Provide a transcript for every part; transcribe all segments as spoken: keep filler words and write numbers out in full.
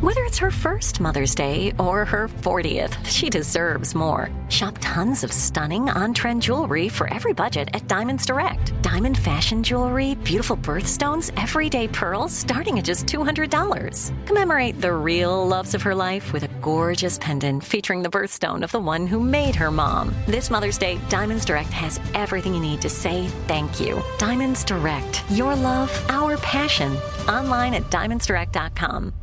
Whether it's her first Mother's Day or her fortieth, she deserves more. Shop tons of stunning on-trend jewelry for every budget at Diamonds Direct. Diamond fashion jewelry, beautiful birthstones, everyday pearls starting at just two hundred dollars. Commemorate the real loves of her life with a gorgeous pendant featuring the birthstone of the one who made her mom. This Mother's Day, Diamonds Direct has everything you need to say thank you. Diamonds Direct. Your love, our passion. Online at diamonds direct dot com.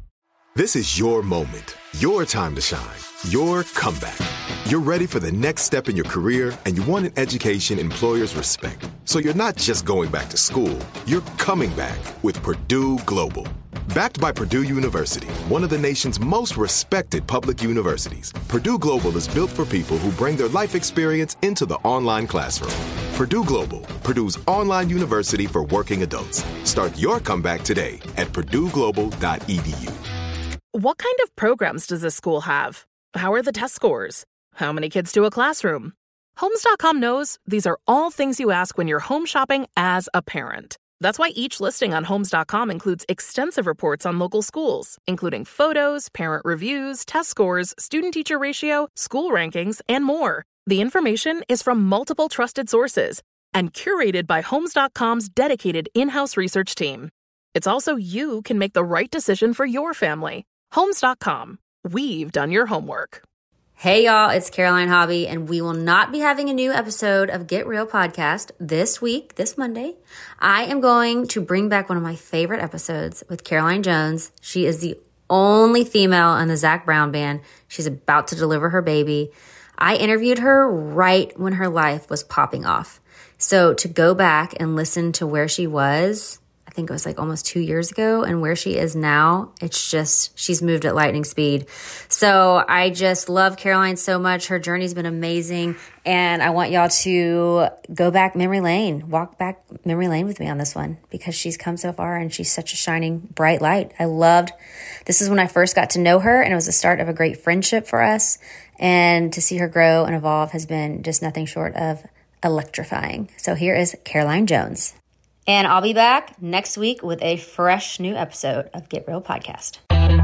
This is your moment, your time to shine, your comeback. You're ready for the next step in your career, and you want an education employers respect. So you're not just going back to school, you're coming back with Purdue Global. Backed by Purdue University, one of the nation's most respected public universities, Purdue Global is built for people who bring their life experience into the online classroom. Purdue Global, Purdue's online university for working adults. Start your comeback today at purdue global dot e d u. What kind of programs does this school have? How are the test scores? How many kids do a classroom? Homes dot com knows these are all things you ask when you're home shopping as a parent. That's why each listing on Homes dot com includes extensive reports on local schools, including photos, parent reviews, test scores, student-teacher ratio, school rankings, and more. The information is from multiple trusted sources and curated by Homes dot com's dedicated in-house research team. It's also you can make the right decision for your family. Homes dot com. We've done your homework. Hey y'all, it's Caroline Hobby, and we will not be having a new episode of Get Real Podcast this week, this Monday. I am going to bring back one of my favorite episodes with Caroline Jones. She is the only female in the Zac Brown band. She's about to deliver her baby. I interviewed her right when her life was popping off. So to go back and listen to where she was, I think it was like almost two years ago, and where she is now, it's just, she's moved at lightning speed. So I just love Caroline so much. Her journey's been amazing, and I want y'all to go back memory lane, walk back memory lane with me on this one, because she's come so far and she's such a shining bright light. I loved, this is when I first got to know her, and it was the start of a great friendship for us, and to see her grow and evolve has been just nothing short of electrifying. So here is Caroline Jones. And I'll be back next week with a fresh new episode of Get Real Podcast.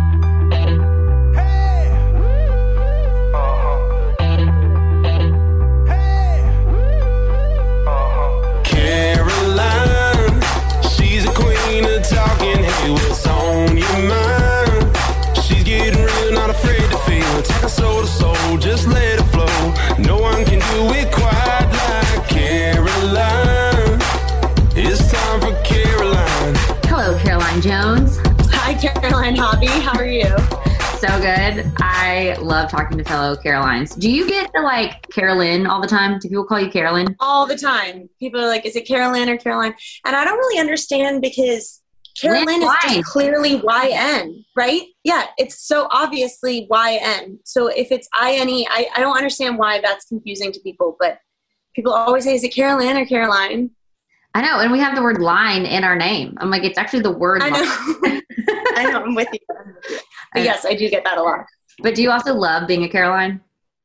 Caroline, she's a queen of talking. Hey, what's on your mind? She's getting real, not afraid to feel. Take a soul to soul, just let it flow. No one can do it quite like Caroline. It's time for Caroline. Hello, Caroline Jones. Hi, Caroline Hobby. How are you? So good. I love talking to fellow Carolines. Do you get the like Carolyn all the time? Do people call you Carolyn? All the time. People are like, is it Carolyn or Caroline? And I don't really understand, because Carolyn is just clearly Y N, right? Yeah, it's so obviously Y N. So if it's I N E, I, I don't understand why that's confusing to people, but people always say, is it Carolyn or Caroline? I know, and we have the word line in our name. I'm like, it's actually the word I know. line. I know, I'm with you. But yes, I do get that a lot. But do you also love being a Caroline?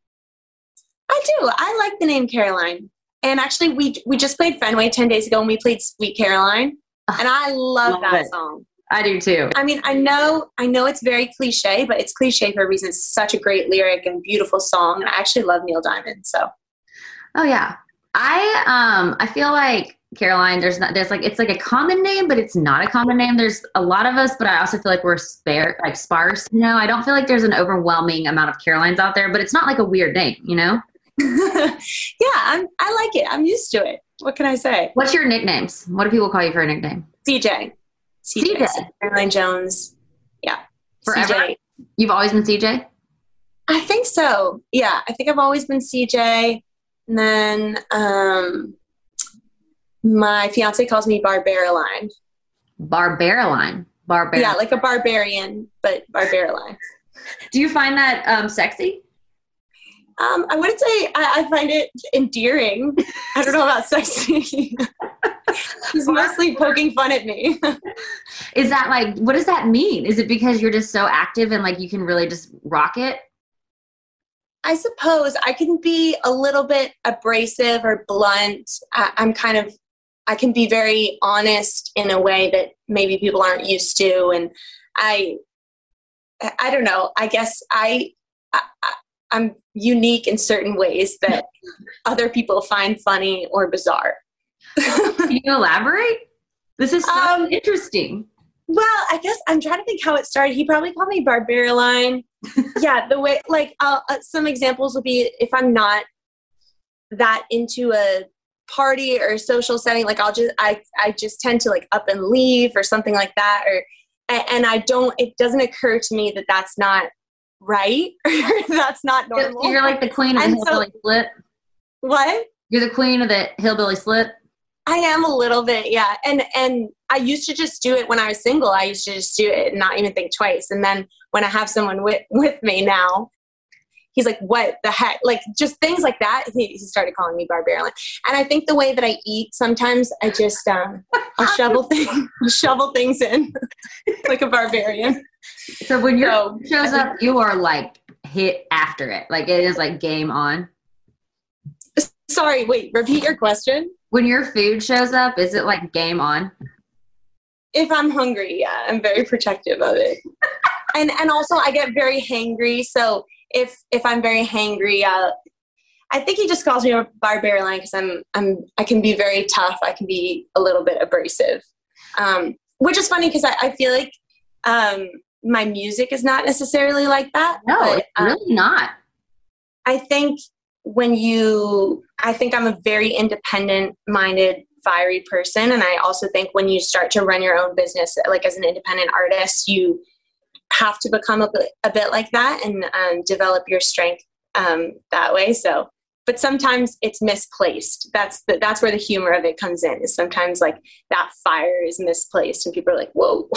I do. I like the name Caroline. And actually, we we just played Fenway ten days ago, and we played Sweet Caroline. And I love, love that it. song. I do too. I mean, I know I know it's very cliche, but it's cliche for a reason. It's such a great lyric and beautiful song. And I actually love Neil Diamond. So, oh yeah, I um I feel like Caroline, there's not, there's like, it's like a common name, but it's not a common name. There's a lot of us, but I also feel like we're spare, like sparse. You know, I don't feel like there's an overwhelming amount of Carolines out there, but it's not like a weird name, you know? Yeah, I'm, I like it. I'm used to it. What can I say? What's your nicknames? What do people call you for a nickname? C J. C J. C J. Caroline Jones. Yeah. Forever? C J. You've always been C J? I think so. Yeah. I think I've always been C J. And then, um, my fiance calls me Barbaraline. Barbaraline? Barbaraline. Yeah, like a barbarian, but Barbaraline. Do you find that um, sexy? Um, I wouldn't say I, I find it endearing. I don't know about sexy. He's mostly poking fun at me. Is that like, what does that mean? Is it because you're just so active and like you can really just rock it? I suppose I can be a little bit abrasive or blunt. I, I'm kind of, I can be very honest in a way that maybe people aren't used to. And I, I don't know. I guess I, I I'm unique in certain ways that other people find funny or bizarre. Can you elaborate? This is so um, interesting. Well, I guess I'm trying to think how it started. He probably called me Barbarian. Yeah, the way, like, uh, some examples would be if I'm not that into a party or a social setting, like I'll just, I, I just tend to like up and leave or something like that. Or, and I don't, it doesn't occur to me that that's not right or that's not normal. You're like the queen of the and hillbilly so, slip. What? You're the queen of the hillbilly slip. I am a little bit, yeah. And and I used to just do it when I was single. I used to just do it and not even think twice. And then when I have someone with, with me now, he's like, what the heck? Like, just things like that. He, he started calling me Barbarian. And I think the way that I eat, sometimes I just, um, I'll shovel, thing, shovel things in like a barbarian. So when your so, shows up, you are like hit after it. Like it is like game on. Sorry, wait, repeat your question. When your food shows up, is it like game on? If I'm hungry, yeah, I'm very protective of it. and and also I get very hangry. So if if I'm very hangry, uh, I think he just calls me a barbarian because I'm I'm I can be very tough. I can be a little bit abrasive, um, which is funny because I, I feel like um, my music is not necessarily like that. No, but, it's really um, not. I think. When you, I think I'm a very independent minded, fiery person. And I also think when you start to run your own business, like as an independent artist, you have to become a bit, a bit like that and um, develop your strength um, that way. So, but sometimes it's misplaced. That's the, that's where the humor of it comes in, is sometimes like that fire is misplaced and people are like, whoa.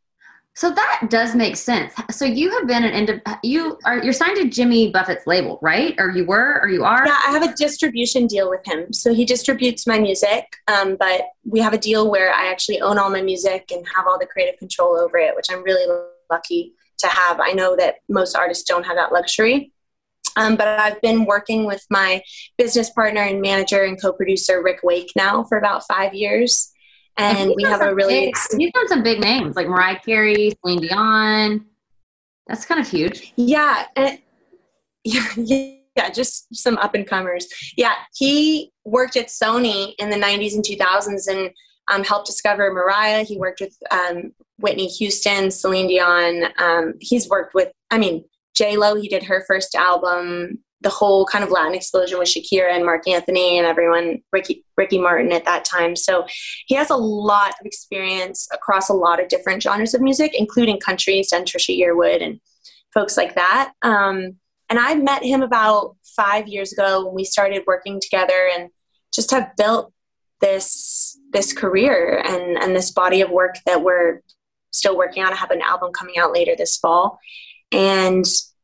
So that does make sense. So you have been an ind- you are you're signed to Jimmy Buffett's label, right? Or you were, or you are? Yeah, I have a distribution deal with him. So he distributes my music, um, but we have a deal where I actually own all my music and have all the creative control over it, which I'm really lucky to have. I know that most artists don't have that luxury. Um, but I've been working with my business partner and manager and co-producer Rick Wake now for about five years. And we have a really... Big, you've done some big names like Mariah Carey, Celine Dion. That's kind of huge. Yeah. And, yeah, yeah, just some up-and-comers. Yeah, he worked at Sony in the nineties and two thousands and um, helped discover Mariah. He worked with um, Whitney Houston, Celine Dion. Um, he's worked with, I mean, J-Lo. He did her first album. The whole kind of Latin explosion with Shakira and Marc Anthony and everyone, Ricky, Ricky Martin at that time. So he has a lot of experience across a lot of different genres of music, including country. He's done Trisha Yearwood and folks like that. Um, and I met him about five years ago when we started working together and just have built this, this career and, and this body of work that we're still working on. I have an album coming out later this fall. And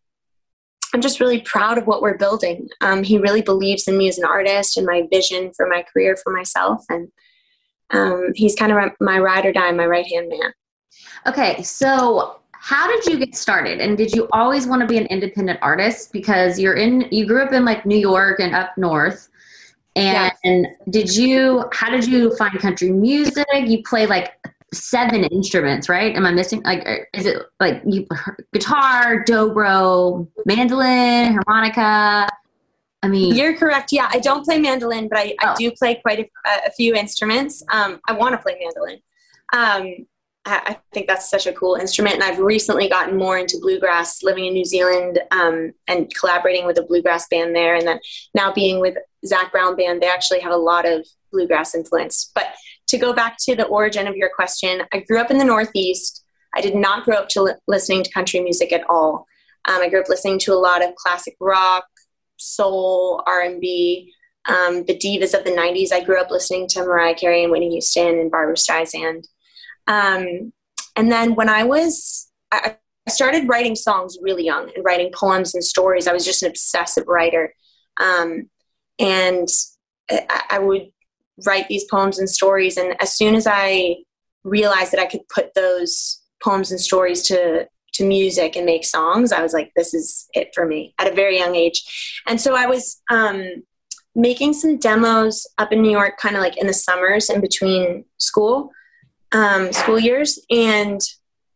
I'm just really proud of what we're building. Um, he really believes in me as an artist and my vision for my career for myself. And um, he's kind of my ride or die, my right-hand man. Okay, so how did you get started? And did you always want to be an independent artist? Because you're in, you grew up in like New York and up north. And yeah. did you, how did you find country music? You play like seven instruments, right? Am I missing? Like, is it like you guitar, dobro, mandolin, harmonica? I mean, you're correct. Yeah, I don't play mandolin, but I, oh. I do play quite a, a few instruments. Um, I want to play mandolin. Um, I, I think that's such a cool instrument, and I've recently gotten more into bluegrass, living in New Zealand um, and collaborating with a bluegrass band there, and then now being with Zach Brown Band. They actually have a lot of bluegrass influence, but to go back to the origin of your question, I grew up in the Northeast. I did not grow up to li- listening to country music at all. Um, I grew up listening to a lot of classic rock, soul, R and B, um, the divas of the nineties. I grew up listening to Mariah Carey and Whitney Houston and Barbra Streisand. Um, and then when I was, I, I started writing songs really young and writing poems and stories. I was just an obsessive writer. Um, and I, I would write these poems and stories. And as soon as I realized that I could put those poems and stories to, to music and make songs, I was like, this is it for me at a very young age. And so I was um, making some demos up in New York, kind of like in the summers in between school, um, school years. And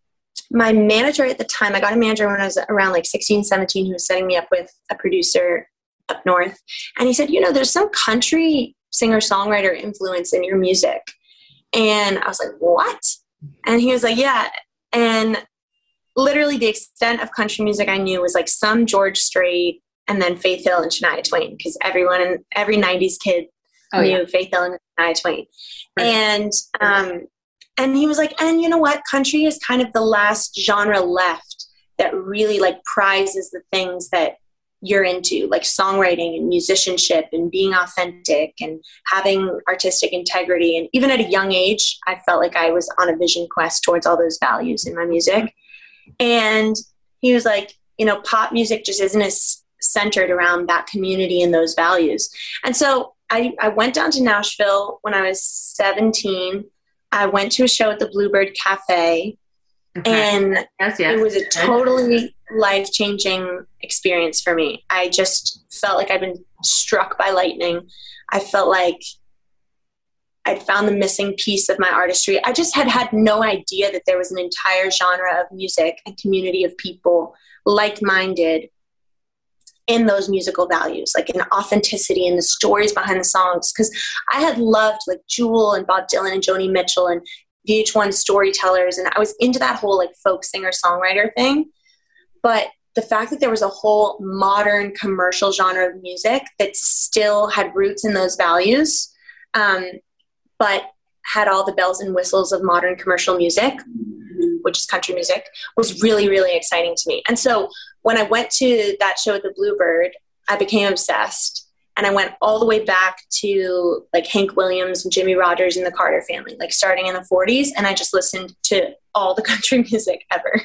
my manager at the time, I got a manager when I was around like sixteen, seventeen, who was setting me up with a producer up north. And he said, you know, there's some country singer-songwriter influence in your music. And I was like, what? And he was like, yeah. And literally the extent of country music I knew was like some George Strait and then Faith Hill and Shania Twain, because everyone, every nineties kid oh, knew yeah. Faith Hill and Shania Twain. Right. And, um, and he was like, and you know what? Country is kind of the last genre left that really like prizes the things that you're into, like songwriting and musicianship and being authentic and having artistic integrity. And even at a young age, I felt like I was on a vision quest towards all those values in my music. And he was like, you know, pop music just isn't as centered around that community and those values. And so I, I went down to Nashville when I was seventeen. I went to a show at the Bluebird Cafe. Okay. And yes, yes. It was a totally life-changing experience for me. I just felt like I'd been struck by lightning. I felt like I'd found the missing piece of my artistry. I just had had no idea that there was an entire genre of music and community of people like-minded in those musical values, like an authenticity and the stories behind the songs. Because I had loved like Jewel and Bob Dylan and Joni Mitchell and V H one storytellers, and I was into that whole like folk singer-songwriter thing. But the fact that there was a whole modern commercial genre of music that still had roots in those values, um, but had all the bells and whistles of modern commercial music, which is country music, was really, really exciting to me. And so when I went to that show at the Bluebird, I became obsessed. And I went all the way back to like Hank Williams and Jimmy Rogers and the Carter Family, like starting in the forties. And I just listened to all the country music ever.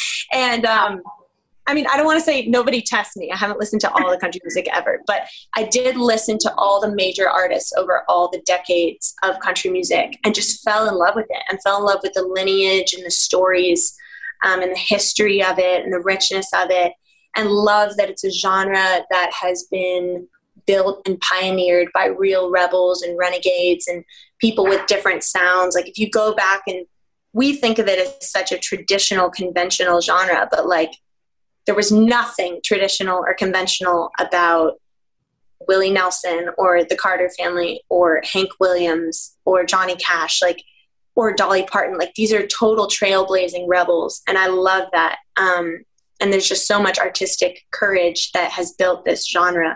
and um, I mean, I don't want to say nobody tests me. I haven't listened to all the country music ever, but I did listen to all the major artists over all the decades of country music and just fell in love with it and fell in love with the lineage and the stories um, and the history of it and the richness of it, and love that it's a genre that has been built and pioneered by real rebels and renegades and people with different sounds. Like if you go back, and we think of it as such a traditional, conventional genre, but like there was nothing traditional or conventional about Willie Nelson or the Carter Family or Hank Williams or Johnny Cash, like, or Dolly Parton. Like these are total trailblazing rebels. And I love that. Um, and there's just so much artistic courage that has built this genre.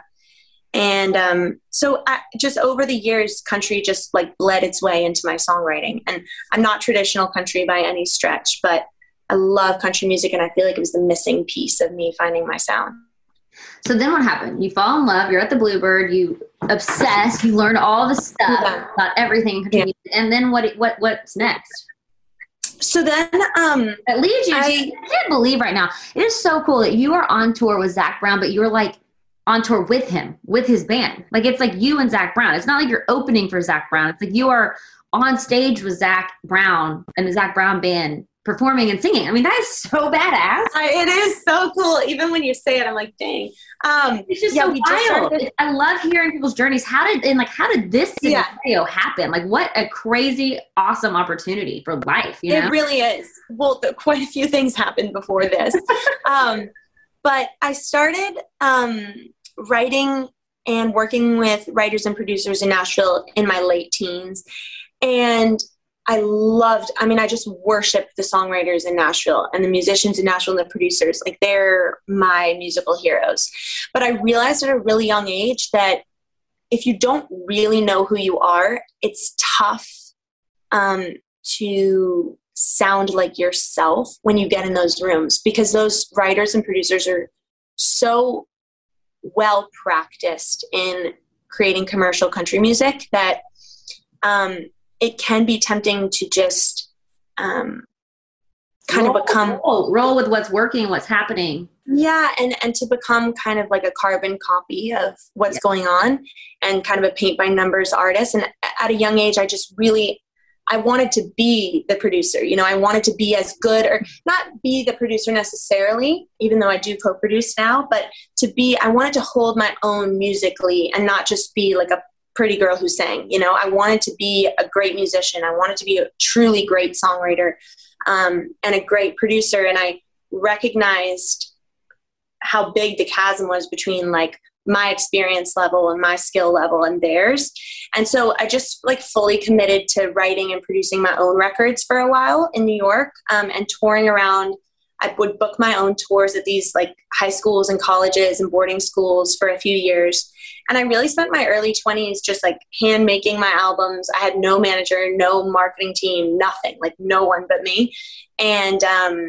And um, so I, just over the years, country just like bled its way into my songwriting. And I'm not traditional country by any stretch, but I love country music, and I feel like it was the missing piece of me finding my sound. So then what happened? You fall in love, you're at the Bluebird, you obsess, you learn all the stuff yeah. about everything. Yeah. And then what? what what's next? So then um, that leads you. I, I can't believe right now. It is so cool that you are on tour with Zac Brown, but you were like, on tour with him, with his band. Like, it's like you and Zac Brown. It's not like you're opening for Zac Brown. It's like you are on stage with Zac Brown and the Zac Brown band performing and singing. I mean, that is so badass. I, it is so cool. Even when you say it, I'm like, dang. Um, it's just yeah, so wild. Just I love hearing people's journeys. How did, and like, how did this scenario yeah. happen? Like, what a crazy, awesome opportunity for life. You know? It really is. Well, the, quite a few things happened before this. um, but I started, um, writing and working with writers and producers in Nashville in my late teens. And I loved, I mean, I just worshiped the songwriters in Nashville and the musicians in Nashville and the producers. Like, they're my musical heroes. But I realized at a really young age that if you don't really know who you are, it's tough um, to sound like yourself when you get in those rooms, because those writers and producers are so well practiced in creating commercial country music that um, it can be tempting to just um, kind roll, of become roll, roll with what's working, what's happening. Yeah, and and to become kind of like a carbon copy of what's yeah. going on, and kind of a paint by numbers artist. And at a young age, I just really I wanted to be the producer. You know, I wanted to be as good, or not be the producer necessarily, even though I do co-produce now, but to be, I wanted to hold my own musically and not just be like a pretty girl who sang. You know, I wanted to be a great musician. I wanted to be a truly great songwriter. um, and a great producer. And I recognized how big the chasm was between like my experience level and my skill level and theirs. And so I just like fully committed to writing and producing my own records for a while in New York, um, and touring around. I would book my own tours at these like high schools and colleges and boarding schools for a few years. And I really spent my early twenties just like hand making my albums. I had no manager, no marketing team, nothing, like no one but me. And, um,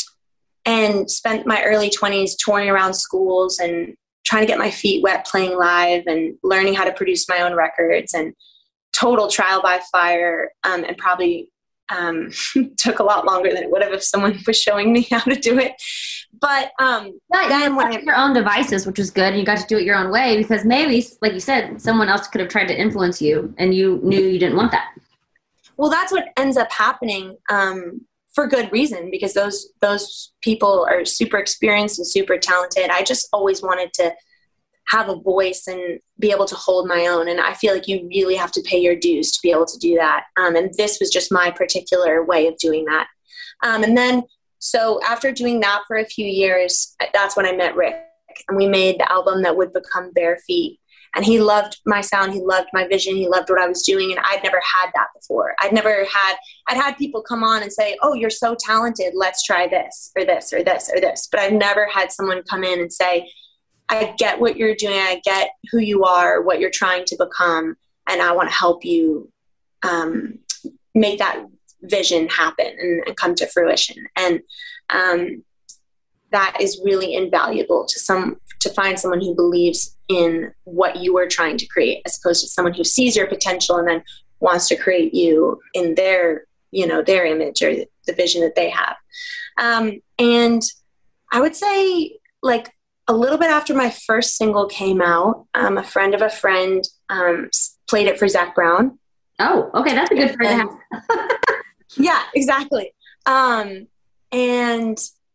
and spent my early twenties touring around schools and trying to get my feet wet playing live and learning how to produce my own records, and total trial by fire, um, and probably um, took a lot longer than it would have if someone was showing me how to do it. But um, yeah, then you when had I, your own devices, which was good, and you got to do it your own way, because maybe, like you said, someone else could have tried to influence you and you knew you didn't want that. Well, that's what ends up happening, um, for good reason, because those those people are super experienced and super talented. I just always wanted to have a voice and be able to hold my own. And I feel like you really have to pay your dues to be able to do that. Um, and this was just my particular way of doing that. Um, and then, so after doing that for a few years, that's when I met Rick, and we made the album that would become Bare Feet. And he loved my sound. He loved my vision. He loved what I was doing. And I'd never had that before. I'd never had, I'd had people come on and say, oh, you're so talented. Let's try this or this or this or this. But I've never had someone come in and say, I get what you're doing. I get who you are, what you're trying to become. And I want to help you um, make that vision happen and, and come to fruition. And um, that is really invaluable to some, to find someone who believes in what you are trying to create, as opposed to someone who sees your potential and then wants to create you in their, you know, their image or the vision that they have. Um, and I would say, like, a little bit after my first single came out, um, a friend of a friend um, played it for Zac Brown. Oh, okay. That's a good friend to have. Yeah, exactly. Um, and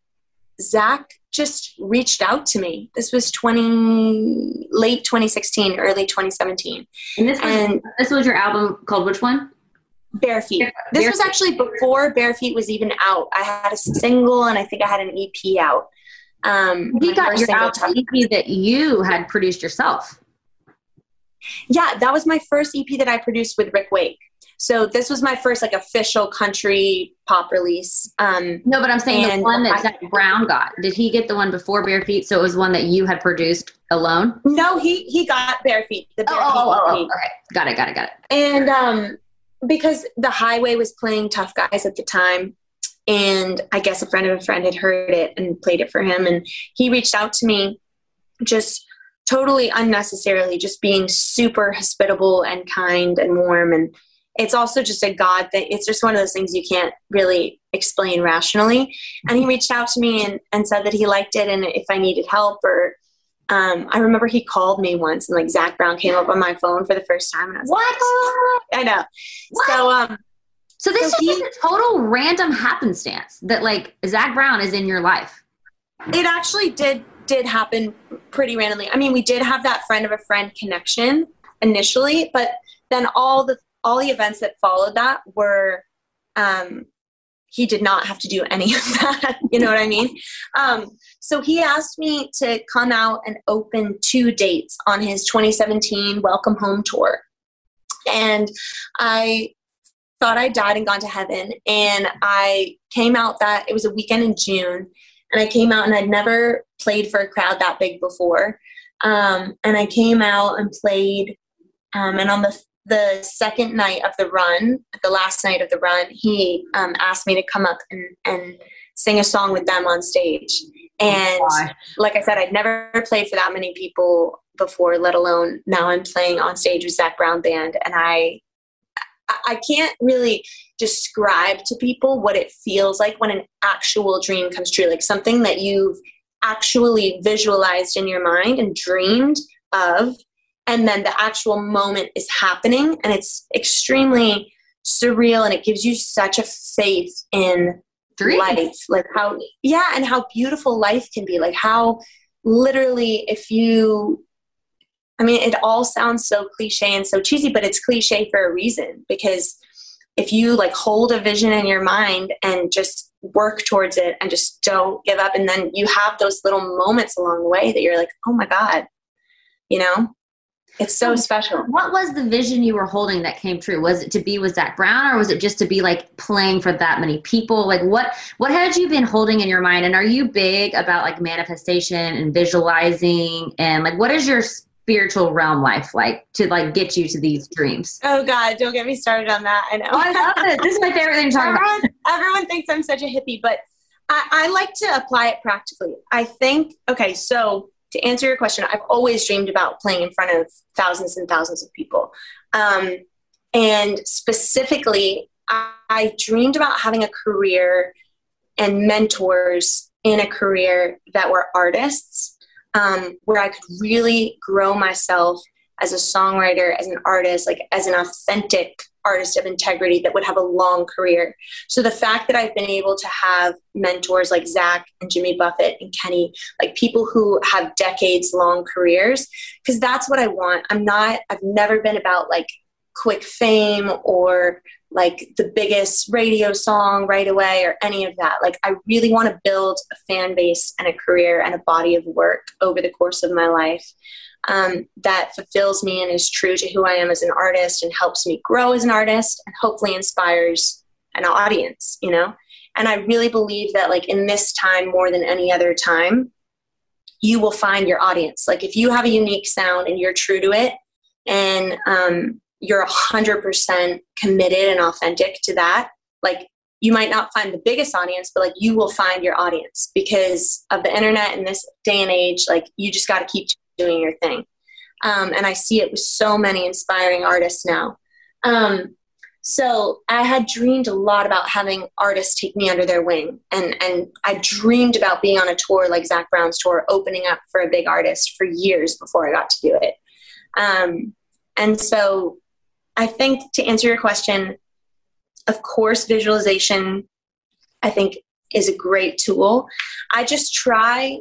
Zac just reached out to me. This was twenty late twenty sixteen, early twenty seventeen. And this was, and this was your album called which one? Bare Feet. Bare, this Bare was Feet. actually before Bare Feet was even out. I had a single, and I think I had an E P out. Um, you got your single album E P that you had produced yourself. Yeah, that was my first E P that I produced with Rick Wake. So this was my first like official country pop release. Um, no, but I'm saying the one that I, Zac Brown got. Did he get the one before Bare Feet? So it was one that you had produced alone? No, he he got Bare Feet. The Bare oh, Feet oh, oh, E P. oh, okay. Got it, got it, got it. And um, because The Highway was playing Tough Guys at the time, and I guess a friend of a friend had heard it and played it for him, and he reached out to me just totally unnecessarily, just being super hospitable and kind and warm. And it's also just a God thing. It's just one of those things you can't really explain rationally. And he reached out to me and, and said that he liked it, and if I needed help, or um, I remember he called me once, and like Zac Brown came up on my phone for the first time, and I was what? like, oh. I know. What? So, um, so this so is he, just a total random happenstance that like Zac Brown is in your life. It actually did did happen pretty randomly. I mean, we did have that friend of a friend connection initially, but then all the all the events that followed that were, um, he did not have to do any of that. You know what I mean? Um, so he asked me to come out and open two dates on his twenty seventeen Welcome Home tour. And I thought I died and gone to heaven. And I came out that, it was a weekend in June, and I came out, and I'd never played for a crowd that big before. Um, and I came out and played, um, and on the the second night of the run, the last night of the run, he um, asked me to come up and, and sing a song with them on stage. And oh, like I said, I'd never played for that many people before, let alone now I'm playing on stage with Zac Brown Band. And I, I can't really describe to people what it feels like when an actual dream comes true, like something that you've actually visualized in your mind and dreamed of, and then the actual moment is happening, and it's extremely surreal, and it gives you such a faith in Dream. life, like how, yeah, and how beautiful life can be, like how literally if you, I mean, it all sounds so cliche and so cheesy, but it's cliche for a reason, because if you like hold a vision in your mind and just work towards it and just don't give up, and then you have those little moments along the way that you're like, oh my God, you know, it's so special. What was the vision you were holding that came true? Was it to be with Zac Brown, or was it just to be like playing for that many people? Like what, what had you been holding in your mind? And are you big about like manifestation and visualizing, and like, what is your spiritual realm life like to like get you to these dreams? Oh God, don't get me started on that. I know. Oh, I love it. This is my favorite thing to talk everyone, about. Everyone thinks I'm such a hippie, but I, I like to apply it practically. I think, okay, so to answer your question, I've always dreamed about playing in front of thousands and thousands of people. Um, and specifically, I, I dreamed about having a career and mentors in a career that were artists, um, where I could really grow myself as a songwriter, as an artist, like as an authentic artist of integrity that would have a long career. So the fact that I've been able to have mentors like Zach and Jimmy Buffett and Kenny, like people who have decades long careers, because that's what I want. I'm not, I've never been about like quick fame or like the biggest radio song right away or any of that. Like I really want to build a fan base and a career and a body of work over the course of my life. Um, that fulfills me and is true to who I am as an artist and helps me grow as an artist and hopefully inspires an audience, you know? And I really believe that like in this time more than any other time, you will find your audience. Like if you have a unique sound and you're true to it and um, you're a hundred percent committed and authentic to that, like you might not find the biggest audience, but like you will find your audience because of the internet in this day and age. Like you just got to keep doing your thing. Um, and I see it with so many inspiring artists now. Um, so I had dreamed a lot about having artists take me under their wing. And, and I dreamed about being on a tour like Zac Brown's tour, opening up for a big artist for years before I got to do it. Um, and so I think to answer your question, of course, visualization, I think is a great tool. I just try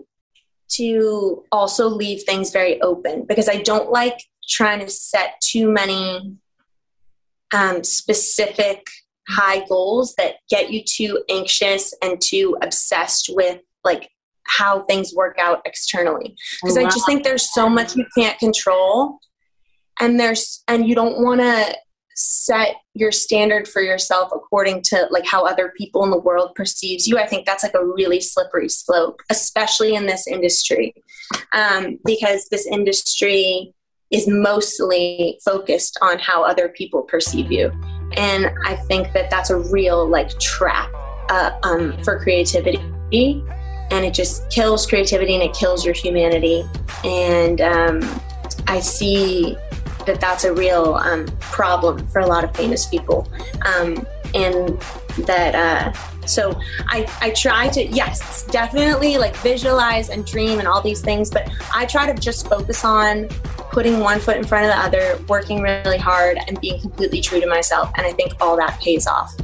to also leave things very open because I don't like trying to set too many um, specific high goals that get you too anxious and too obsessed with like how things work out externally. Because wow. I just think there's so much you can't control, and there's and you don't want to set your standard for yourself according to like how other people in the world perceives you. I think that's like a really slippery slope, especially in this industry, um, because this industry is mostly focused on how other people perceive you. And I think that that's a real like trap uh, um, for creativity, and it just kills creativity and it kills your humanity. And um, I see that that's a real um, problem for a lot of famous people. Um, and that, uh, so I, I try to, yes, definitely like visualize and dream and all these things, but I try to just focus on putting one foot in front of the other, working really hard and being completely true to myself. And I think all that pays off.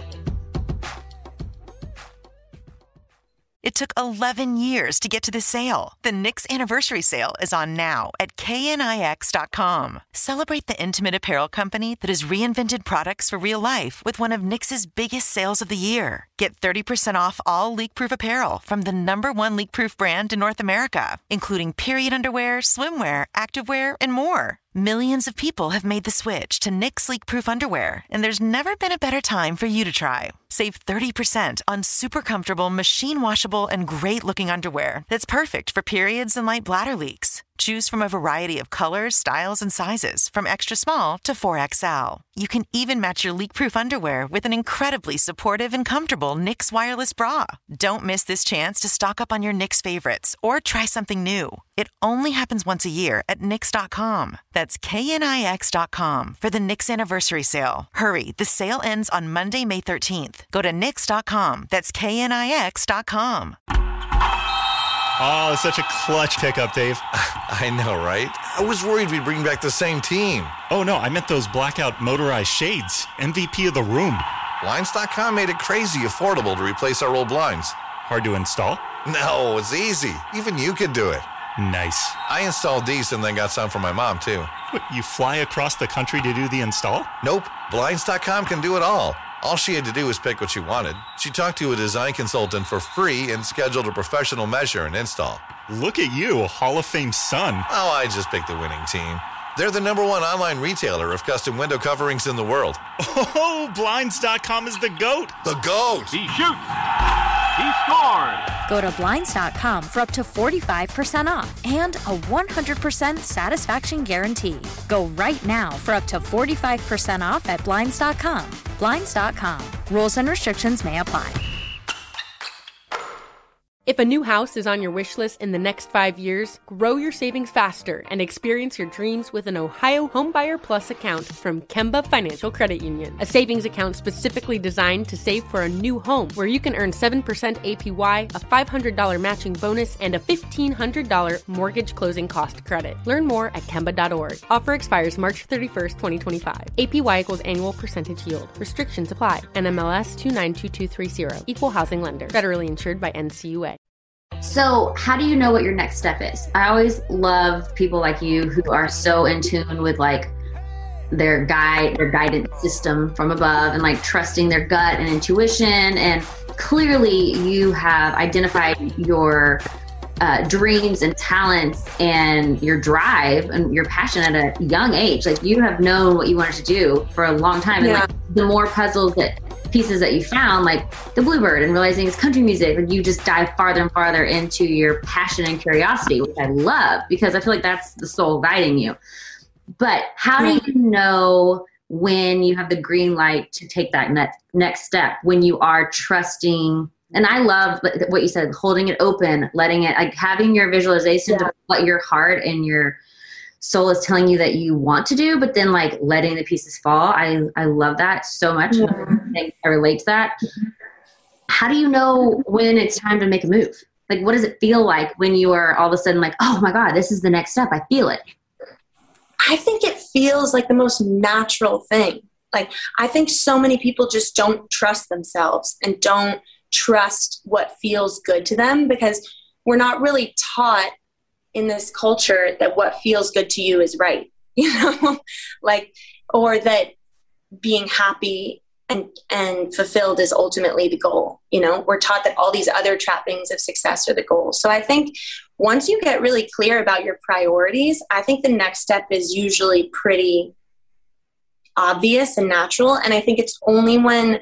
It took eleven years to get to this sale. The Knix Anniversary Sale is on now at K N I X dot com. Celebrate the intimate apparel company that has reinvented products for real life with one of Knix's biggest sales of the year. Get thirty percent off all leak-proof apparel from the number one leak-proof brand in North America, including period underwear, swimwear, activewear, and more. Millions of people have made the switch to Knix leak-proof underwear, and there's never been a better time for you to try. Save thirty percent on super comfortable, machine-washable, and great-looking underwear that's perfect for periods and light bladder leaks. Choose from a variety of colors, styles, and sizes, from extra small to four X L. You can even match your leak-proof underwear with an incredibly supportive and comfortable Knix wireless bra. Don't miss this chance to stock up on your Knix favorites or try something new. It only happens once a year at Knix dot com. That's K N I X dot com for the Knix Anniversary Sale. Hurry, the sale ends on Monday, May thirteenth. Go to Knix dot com. That's K N I X dot com. Oh, such a clutch pickup, Dave. I know, right? I was worried we'd bring back the same team. Oh, no, I meant those blackout motorized shades. M V P of the room. Blinds dot com made it crazy affordable to replace our old blinds. Hard to install? No, it's easy. Even you could do it. Nice. I installed these and then got some for my mom, too. What, you fly across the country to do the install? Nope. Blinds dot com can do it all. All she had to do was pick what she wanted. She talked to a design consultant for free and scheduled a professional measure and install. Look at you, a Hall of Fame son. Oh, I just picked the winning team. They're the number one online retailer of custom window coverings in the world. Oh, Blinds dot com is the GOAT. The GOAT. He shoots. He scores. Go to Blinds dot com for up to forty-five percent off and a one hundred percent satisfaction guarantee. Go right now for up to forty-five percent off at Blinds dot com. Blinds dot com. Rules and restrictions may apply. If a new house is on your wish list in the next five years, grow your savings faster and experience your dreams with an Ohio Homebuyer Plus account from Kemba Financial Credit Union. A savings account specifically designed to save for a new home where you can earn seven percent A P Y, a five hundred dollars matching bonus, and a fifteen hundred dollars mortgage closing cost credit. Learn more at Kemba dot org. Offer expires March thirty-first, twenty twenty-five. A P Y equals annual percentage yield. Restrictions apply. N M L S two nine two two three zero. Equal housing lender. Federally insured by N C U A. So how do you know what your next step is? I always love people like you who are so in tune with like their guide, their guidance system from above and like trusting their gut and intuition. And clearly you have identified your uh, dreams and talents and your drive and your passion at a young age. Like you have known what you wanted to do for a long time. Yeah. And like the more puzzles that pieces that you found, like the Bluebird and realizing it's country music, and you just dive farther and farther into your passion and curiosity, which I love because I feel like that's the soul guiding you. But how do you know when you have the green light to take that next next step, when you are trusting? And I love what you said, holding it open, letting it, like having your visualization yeah. to what your heart and your soul is telling you that you want to do, but then like letting the pieces fall. I, I love that so much. Yeah. I, I relate to that. How do you know when it's time to make a move? Like, what does it feel like when you are all of a sudden like, oh my God, this is the next step. I feel it. I think it feels like the most natural thing. Like, I think so many people just don't trust themselves and don't trust what feels good to them because we're not really taught in this culture that what feels good to you is right, you know, like, or that being happy and, and fulfilled is ultimately the goal. You know, we're taught that all these other trappings of success are the goal. So I think once you get really clear about your priorities, I think the next step is usually pretty obvious and natural. And I think it's only when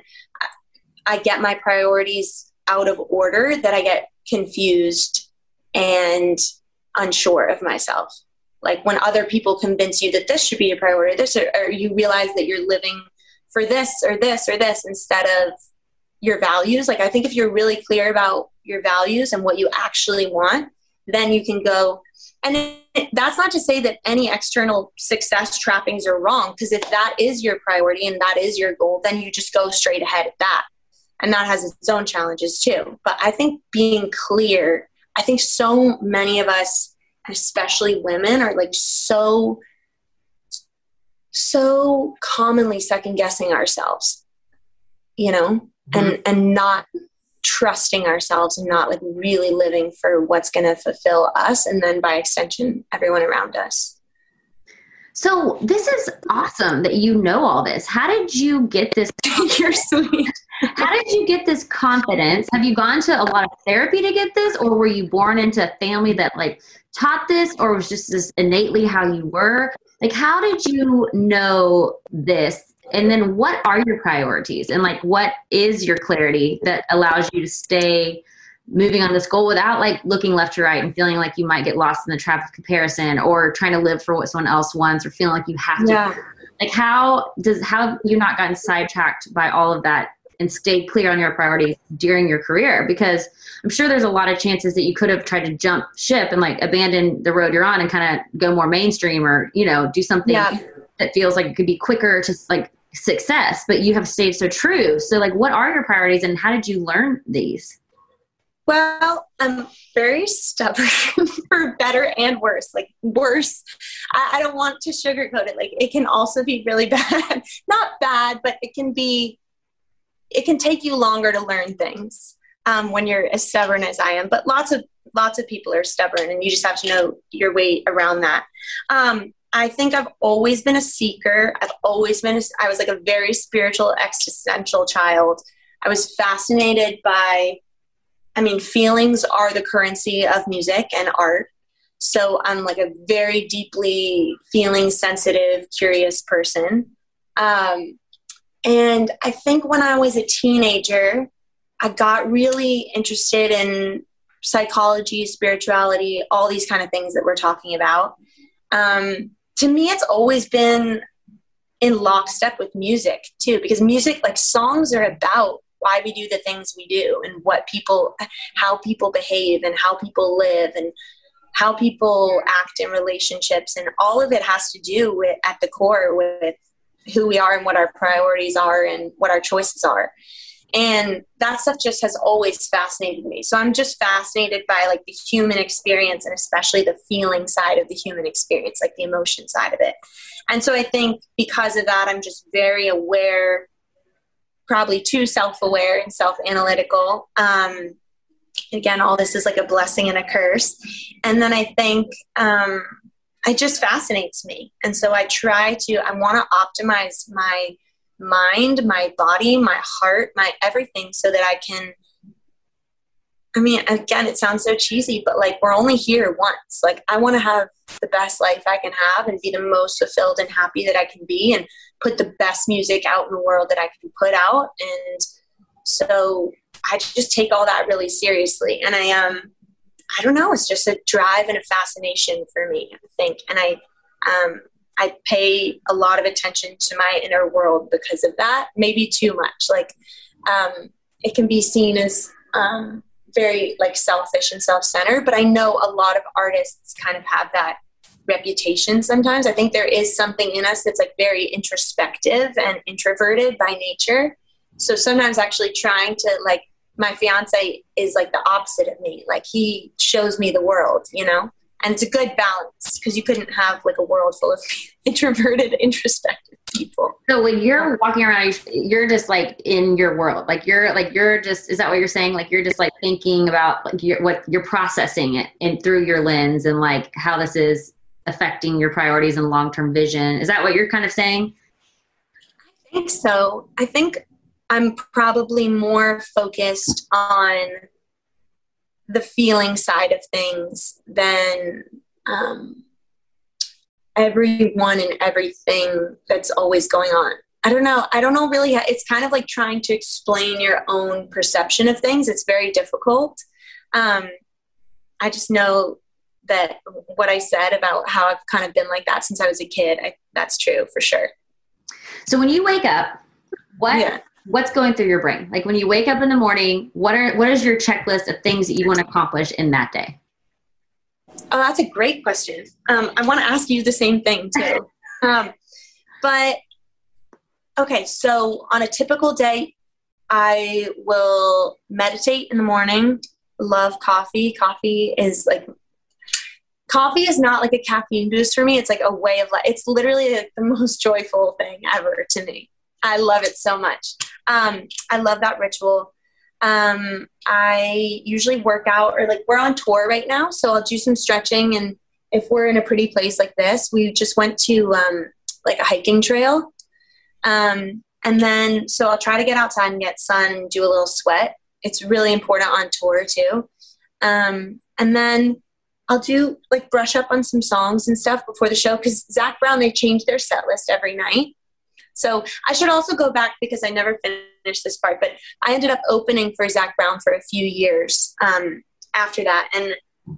I get my priorities out of order that I get confused and unsure of myself. Like when other people convince you that this should be a priority, this, or, or you realize that you're living for this or this or this instead of your values. Like I think if you're really clear about your values and what you actually want, then you can go. And it, that's not to say that any external success trappings are wrong, because if that is your priority and that is your goal, then you just go straight ahead at that. And that has its own challenges too. But I think being clear, I think so many of us, especially women, are like so, so commonly second guessing ourselves, you know, mm-hmm. and, and not trusting ourselves and not like really living for what's going to fulfill us. And then by extension, everyone around us. So this is awesome that you know all this. How did you get this? You're sweet. How did you get this confidence? Have you gone to a lot of therapy to get this, or were you born into a family that like taught this, or was just this innately how you were? Like, how did you know this? And then what are your priorities? And like, what is your clarity that allows you to stay moving on this goal without like looking left to right and feeling like you might get lost in the trap of comparison or trying to live for what someone else wants or feeling like you have to? Yeah. Like how does, how have you not gotten sidetracked by all of that and stayed clear on your priorities during your career? Because I'm sure there's a lot of chances that you could have tried to jump ship and like abandon the road you're on and kind of go more mainstream or, you know, do something yeah. that feels like it could be quicker to like success, but you have stayed so true. So like, what are your priorities and how did you learn these? Well, I'm very stubborn for better and worse. Like worse, I, I don't want to sugarcoat it. Like it can also be really bad. Not bad, but it can be, it can take you longer to learn things um, when you're as stubborn as I am. But lots of lots of people are stubborn, and you just have to know your way around that. Um, I think I've always been a seeker. I've always been, a, I was like a very spiritual, existential child. I was fascinated by, I mean, feelings are the currency of music and art. So I'm like a very deeply feeling sensitive, curious person. Um, and I think when I was a teenager, I got really interested in psychology, spirituality, all these kind of things that we're talking about. Um, to me, it's always been in lockstep with music too, because music, like songs are about why we do the things we do and what people, how people behave and how people live and how people act in relationships. And all of it has to do with, at the core, with who we are and what our priorities are and what our choices are. And that stuff just has always fascinated me. So I'm just fascinated by like the human experience, and especially the feeling side of the human experience, like the emotion side of it. And so I think because of that, I'm just very aware, probably too self-aware and self-analytical. Um, again, all this is like a blessing and a curse. And then I think um, it just fascinates me. And so I try to, I want to optimize my mind, my body, my heart, my everything, so that I can, I mean, again, it sounds so cheesy, but like, we're only here once. Like, I want to have the best life I can have and be the most fulfilled and happy that I can be, and put the best music out in the world that I can put out. And so I just take all that really seriously. And I, um, I don't know, it's just a drive and a fascination for me, I think. And I, um, I pay a lot of attention to my inner world because of that. Maybe too much. Like, um, it can be seen as um, very like selfish and self-centered, but I know a lot of artists kind of have that reputation sometimes. I think there is something in us that's like very introspective and introverted by nature. So sometimes actually trying to, like, my fiance is like the opposite of me. Like, he shows me the world, you know? And it's a good balance, because you couldn't have like a world full of introverted, introspective people. So when you're walking around, you're just like in your world. Like you're like, you're just, is that what you're saying? Like you're just like thinking about like your, what you're processing it and through your lens, and like how this is affecting your priorities and long-term vision. Is that what you're kind of saying? I think so. I think I'm probably more focused on the feeling side of things than um, everyone and everything that's always going on. I don't know. I don't know really. How, it's kind of like trying to explain your own perception of things. It's very difficult. Um, I just know that what I said about how I've kind of been like that since I was a kid, I, that's true for sure. So when you wake up, what yeah. what's going through your brain? Like when you wake up in the morning, what are what is your checklist of things that you want to accomplish in that day? Oh, that's a great question. Um, I want to ask you the same thing too. um, but okay, so on a typical day, I will meditate in the morning. Love coffee. Coffee is like, coffee is not like a caffeine boost for me. It's like a way of life. It's literally like the most joyful thing ever to me. I love it so much. Um, I love that ritual. Um, I usually work out, or like we're on tour right now, so I'll do some stretching. And if we're in a pretty place like this, we just went to um, like a hiking trail. Um, and then, so I'll try to get outside and get sun and do a little sweat. It's really important on tour too. Um, and then I'll do like brush up on some songs and stuff before the show, because Zac Brown, they change their set list every night. So I should also go back, because I never finished this part, but I ended up opening for Zac Brown for a few years um, after that. And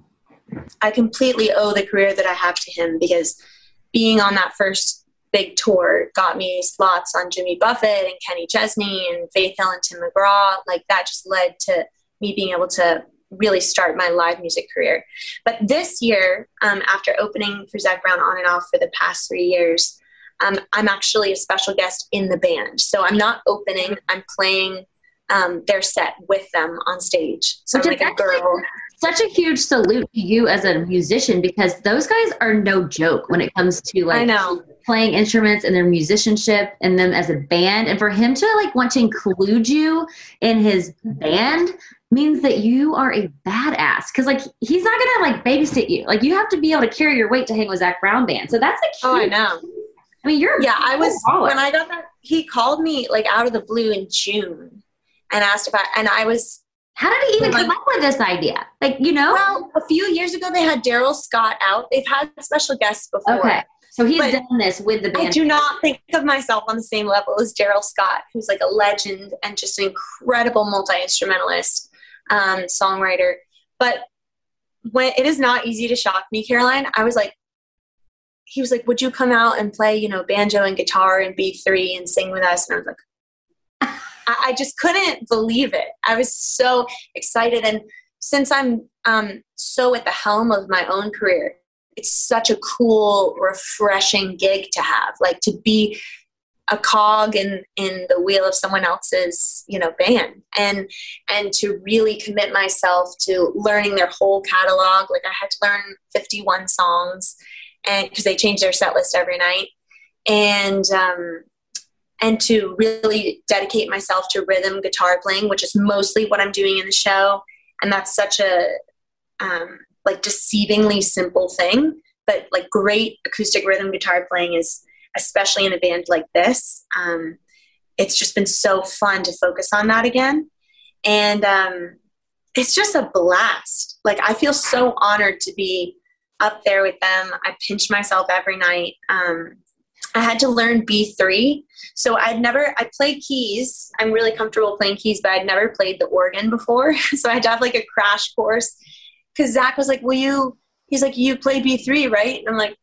I completely owe the career that I have to him, because being on that first big tour got me slots on Jimmy Buffett and Kenny Chesney and Faith Hill and Tim McGraw. Like that just led to me being able to really start my live music career. But this year, um, after opening for Zac Brown on and off for the past three years, Um, I'm actually a special guest in the band. So I'm not opening, I'm playing um, their set with them on stage. So I'm like a girl. Such a huge salute to you as a musician, because those guys are no joke when it comes to like I know. playing instruments and their musicianship and them as a band. And for him to like want to include you in his band means that you are a badass. Cause like, he's not going to like babysit you. Like you have to be able to carry your weight to hang with Zach Brown band. So that's like, oh, I know. I mean, you're, yeah, I was, when I got that, he called me like out of the blue in June and asked if I, and I was, how did he even come up with this idea? Like, you know, well, a few years ago they had Daryl Scott out. They've had special guests before. Okay. So he's done this with the band. I do not think of myself on the same level as Daryl Scott, who's like a legend and just an incredible multi-instrumentalist, um, songwriter. But when it is not easy to shock me, Caroline, I was like, he was like, would you come out and play, you know, banjo and guitar and B three and sing with us? And I was like, I just couldn't believe it. I was so excited. And since I'm um, so at the helm of my own career, it's such a cool, refreshing gig to have, like to be a cog in, in the wheel of someone else's, you know, band, and, and to really commit myself to learning their whole catalog. Like I had to learn fifty-one songs, and cause they change their set list every night. And, um, and to really dedicate myself to rhythm guitar playing, which is mostly what I'm doing in the show. And that's such a, um, like deceivingly simple thing, but like great acoustic rhythm guitar playing is, especially in a band like this. Um, it's just been so fun to focus on that again. And, um, it's just a blast. Like I feel so honored to be up there with them. I pinch myself every night. Um, I had to learn B three. So I'd never, I play keys. I'm really comfortable playing keys, but I'd never played the organ before. So I had to have like a crash course, because Zach was like, will you, he's like, you play B three, right? And I'm like,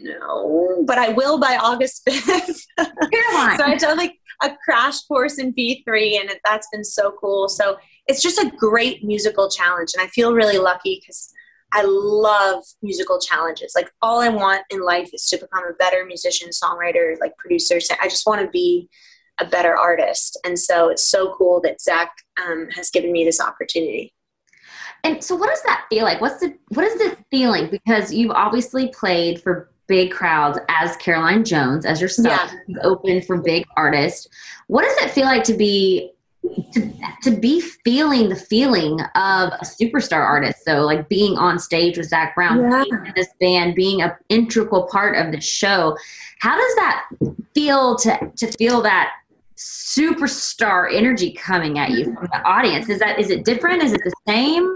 no, but I will by August fifth. So I had to have like a crash course in B three, and that's been so cool. So it's just a great musical challenge. And I feel really lucky because I love musical challenges. Like all I want in life is to become a better musician, songwriter, like producer. I just want to be a better artist. And so it's so cool that Zach um, has given me this opportunity. And so what does that feel like? What's the, what is the feeling? Because you've obviously played for big crowds as Caroline Jones, as yourself, yeah. You've opened for big artists. What does it feel like to be To, to be feeling the feeling of a superstar artist? So like being on stage with Zach Brown, yeah. being in this band, being an integral part of the show. How does that feel to, to feel that superstar energy coming at you from the audience? Is that, is it different? Is it the same?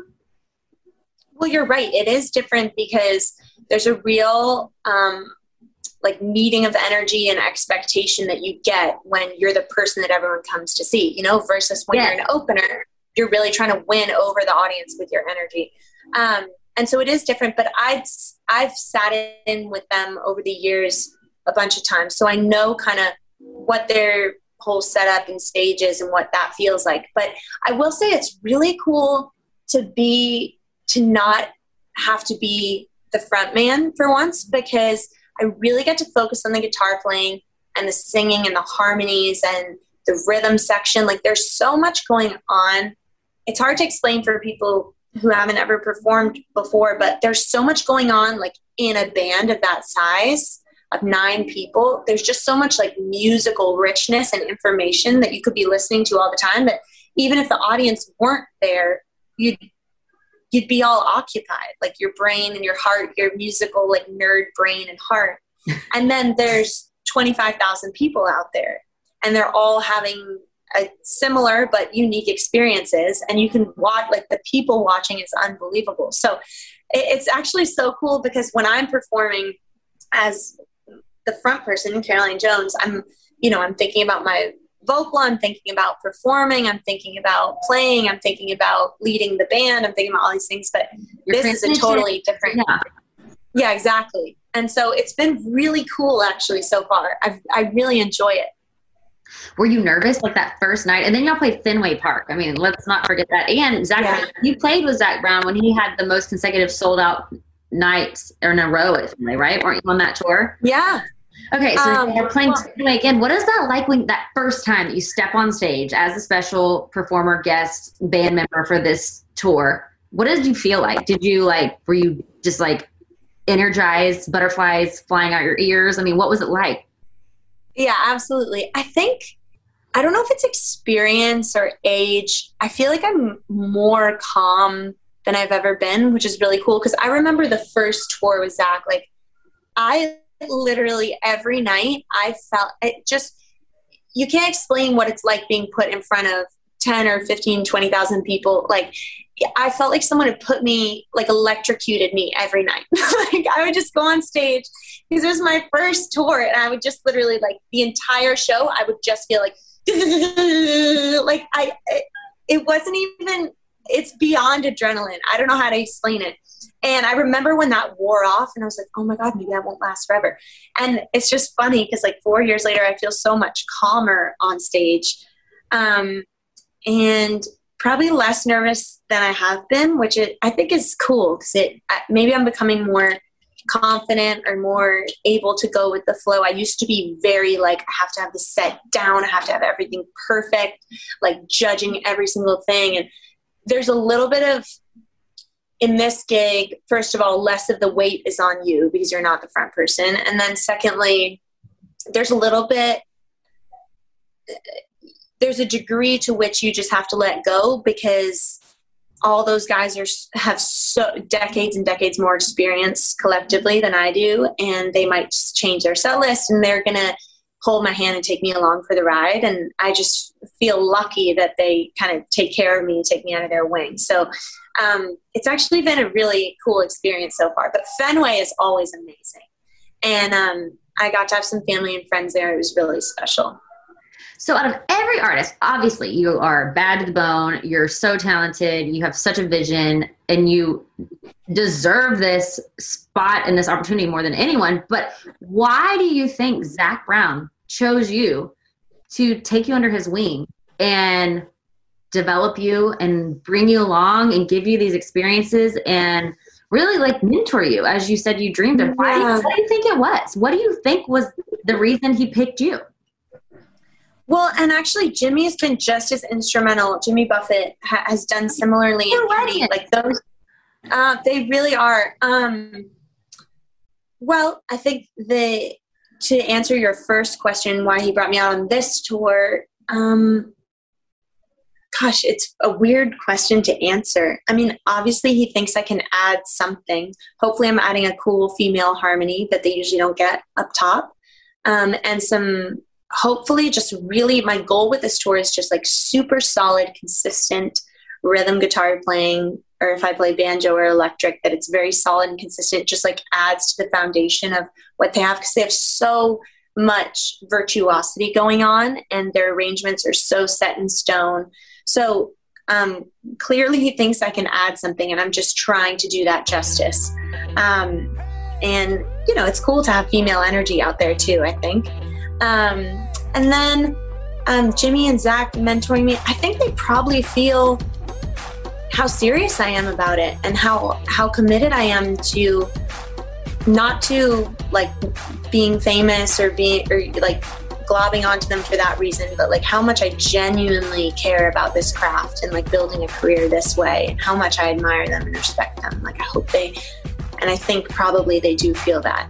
Well, you're right. It is different because there's a real, um, like meeting of the energy and expectation that you get when you're the person that everyone comes to see, you know, versus when yes. you're an opener, you're really trying to win over the audience with your energy. Um, and so it is different, but I've, I've sat in with them over the years a bunch of times. So I know kind of what their whole setup and stage is and what that feels like. But I will say it's really cool to be, to not have to be the front man for once, because I really get to focus on the guitar playing and the singing and the harmonies and the rhythm section. Like there's so much going on. It's hard to explain for people who haven't ever performed before, but there's so much going on like in a band of that size of nine people. There's just so much like musical richness and information that you could be listening to all the time that even if the audience weren't there, you'd you'd be all occupied, like your brain and your heart, your musical, like nerd brain and heart. And then there's twenty-five thousand people out there and they're all having a similar but unique experiences. And you can watch, like the people watching is unbelievable. So it's actually so cool because when I'm performing as the front person, Caroline Jones, I'm, you know, I'm thinking about my vocal, I'm thinking about performing, I'm thinking about playing, I'm thinking about leading the band, I'm thinking about all these things, but Your this is a totally different. Yeah. yeah, exactly. And so it's been really cool actually so far. I've, I really enjoy it. Were you nervous like that first night? And then y'all played Fenway Park. I mean, let's not forget that. And Zach, yeah. you played with Zach Brown when he had the most consecutive sold out nights in a row at Fenway, right? Weren't you on that tour? Yeah. Okay, so um, you're playing well, Fenway again. What is that like when that first time that you step on stage as a special performer, guest, band member for this tour? What did you feel like? Did you like, were you just like energized, butterflies flying out your ears? I mean, what was it like? Yeah, absolutely. I think, I don't know if it's experience or age. I feel like I'm more calm than I've ever been, which is really cool. Because I remember the first tour with Zach, like I literally every night I felt it just, you can't explain what it's like being put in front of ten or fifteen, twenty thousand people. Like I felt like someone had put me, like electrocuted me every night. Like I would just go on stage because it was my first tour and I would just literally like the entire show, I would just feel like, like I, it, it wasn't even, it's beyond adrenaline. I don't know how to explain it. And I remember when that wore off and I was like, oh my God, maybe that won't last forever. And it's just funny because like four years later, I feel so much calmer on stage. Um, and probably less nervous than I have been, which it, I think is cool because it, maybe I'm becoming more confident or more able to go with the flow. I used to be very like, I have to have the set down. I have to have everything perfect, like judging every single thing. And there's a little bit of, in this gig, first of all, less of the weight is on you because you're not the front person. And then secondly, there's a little bit, there's a degree to which you just have to let go because all those guys are have so decades and decades more experience collectively than I do. And they might just change their set list and they're going to hold my hand and take me along for the ride. And I just feel lucky that they kind of take care of me, take me under their wing. So um, it's actually been a really cool experience so far, but Fenway is always amazing. And um, I got to have some family and friends there. It was really special. So out of every artist, obviously you are bad to the bone. You're so talented. You have such a vision and you deserve this spot and this opportunity more than anyone. But why do you think Zac Brown chose you to take you under his wing and develop you and bring you along and give you these experiences and really like mentor you as you said you dreamed of? Why, yeah. What do you think it was? What do you think was the reason he picked you? Well, and actually Jimmy has been just as instrumental. Jimmy Buffett ha- has done similarly in Kenny. Like those, uh, they really are. Um, well, I think the, to answer your first question, why he brought me out on this tour, um, gosh, it's a weird question to answer. I mean, obviously he thinks I can add something. Hopefully I'm adding a cool female harmony that they usually don't get up top. Um, and some, hopefully just really, my goal with this tour is just like super solid, consistent rhythm guitar playing, or if I play banjo or electric, that it's very solid and consistent, just like adds to the foundation of what they have, because they have so much virtuosity going on and their arrangements are so set in stone. So um, clearly he thinks I can add something and I'm just trying to do that justice. Um, and, you know, it's cool to have female energy out there too, I think. Um, and then um, Jimmy and Zac mentoring me, I think they probably feel how serious I am about it and how, how committed I am to not to like being famous or being or like globbing onto them for that reason, but like how much I genuinely care about this craft and like building a career this way and how much I admire them and respect them. Like I hope they, and I think probably they do feel that.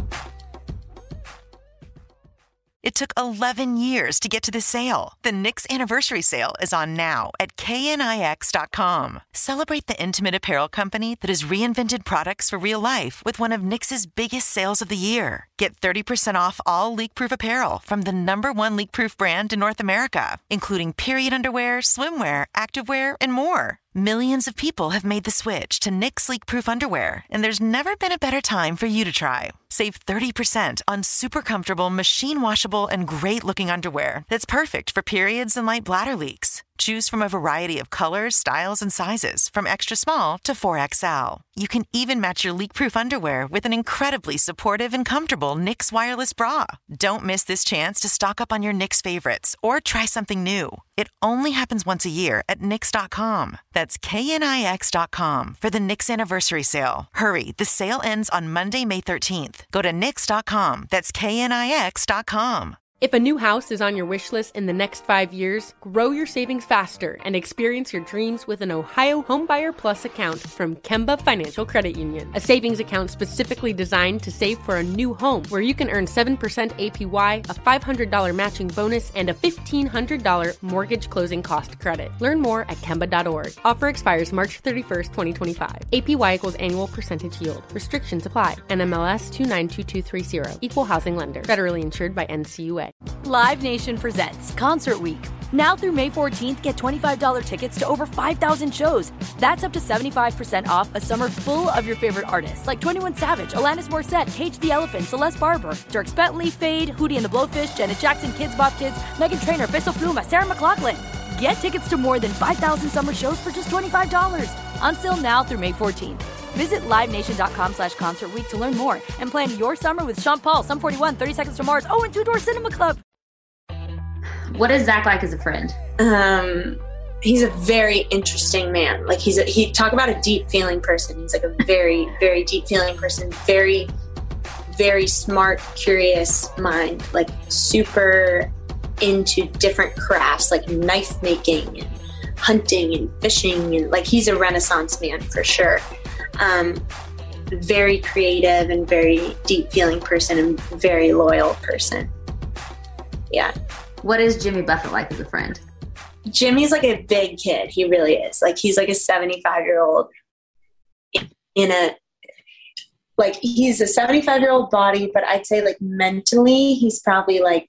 It took eleven years to get to this sale. The Knix Anniversary Sale is on now at K N I X dot com. Celebrate the intimate apparel company that has reinvented products for real life with one of Knix's biggest sales of the year. Get thirty percent off all leak-proof apparel from the number one leak-proof brand in North America, including period underwear, swimwear, activewear, and more. Millions of people have made the switch to Knix leak-proof underwear, and there's never been a better time for you to try. Save thirty percent on super comfortable, machine-washable, and great-looking underwear that's perfect for periods and light bladder leaks. Choose from a variety of colors, styles, and sizes, from extra small to four X L. You can even match your leak-proof underwear with an incredibly supportive and comfortable Knix wireless bra. Don't miss this chance to stock up on your Knix favorites or try something new. It only happens once a year at Knix dot com. That's K N I X dot com for the Knix Anniversary Sale. Hurry, the sale ends on Monday, May thirteenth. Go to Knix dot com. That's K N I X dot com. If a new house is on your wish list in the next five years, grow your savings faster and experience your dreams with an Ohio Homebuyer Plus account from Kemba Financial Credit Union. A savings account specifically designed to save for a new home where you can earn seven percent A P Y, a five hundred dollars matching bonus, and a fifteen hundred dollars mortgage closing cost credit. Learn more at Kemba dot org. Offer expires March thirty-first, twenty twenty-five. A P Y equals annual percentage yield. Restrictions apply. N M L S two nine two two three zero. Equal housing lender. Federally insured by N C U A. Live Nation presents Concert Week. Now through May fourteenth, get twenty-five dollars tickets to over five thousand shows. That's up to seventy-five percent off a summer full of your favorite artists like twenty-one Savage, Alanis Morissette, Cage the Elephant, Celeste Barber, Dierks Bentley, Fade, Hootie and the Blowfish, Janet Jackson, Kids Bop Kids, Meghan Trainor, Bissell Pluma, Sarah McLachlan. Get tickets to more than five thousand summer shows for just twenty-five dollars. Until now through May fourteenth. Visit livenation.com slash concert week to learn more and plan your summer with Sean Paul, Sum forty-one, thirty Seconds to Mars, oh, and Two Door Cinema Club. What is Zach like as a friend? Um, he's a very interesting man. Like he's a, he talk about a deep feeling person. He's like a very, very deep feeling person. Very, very smart, curious mind. Like super into different crafts, like knife making and hunting and fishing, and like he's a Renaissance man for sure. Um, very creative and very deep feeling person and very loyal person. Yeah. What is Jimmy Buffett like as a friend? Jimmy's like a big kid. He really is. Like he's like a seventy-five year old in a, like he's a seventy-five year old body, but I'd say like mentally, he's probably like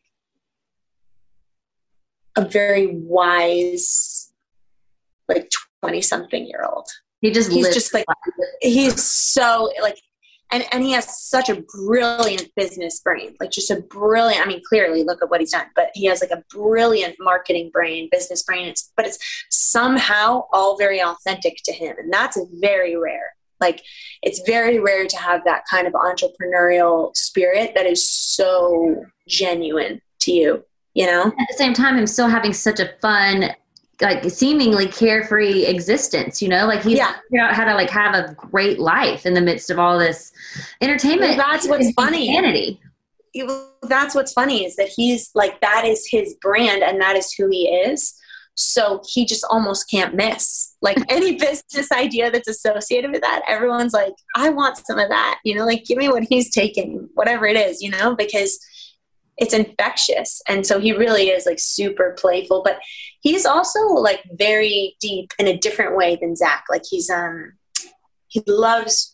a very wise, like twenty something year old. He just he's lives just like, he's so like, and, and he has such a brilliant business brain, like just a brilliant, I mean, clearly look at what he's done, but he has like a brilliant marketing brain, business brain. It's, but it's somehow all very authentic to him. And that's very rare. Like it's very rare to have that kind of entrepreneurial spirit that is so genuine to you, you know? At the same time, I'm still having such a fun, like seemingly carefree existence, you know, like he's yeah. figured out how to like have a great life in the midst of all this entertainment. Well, that's what's funny. Insanity. That's what's funny is that he's like, that is his brand and that is who he is. So he just almost can't miss like any business idea that's associated with that. Everyone's like, I want some of that, you know, like give me what he's taking, whatever it is, you know, because it's infectious. And so he really is like super playful, but he's also like very deep in a different way than Zach. Like he's, um, he loves,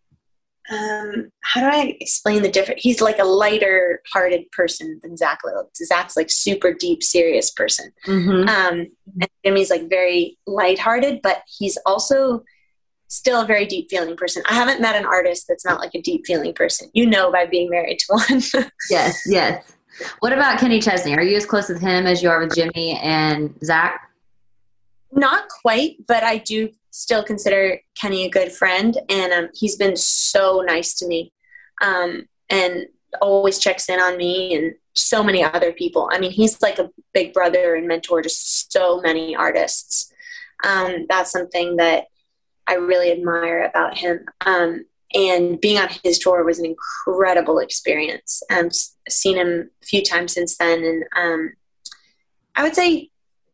um, how do I explain the difference? He's like a lighter hearted person than Zach. Zach's like super deep, serious person. Mm-hmm. Um, and Jimmy's like very lighthearted, but he's also still a very deep feeling person. I haven't met an artist that's not like a deep feeling person, you know, by being married to one. Yes, yes. What about Kenny Chesney? Are you as close with him as you are with Jimmy and Zach? Not quite, but I do still consider Kenny a good friend. And um, he's been so nice to me um, and always checks in on me and so many other people. I mean, he's like a big brother and mentor to so many artists. Um, that's something that I really admire about him. Um, and being on his tour was an incredible experience. I've seen him a few times since then. And um, I would say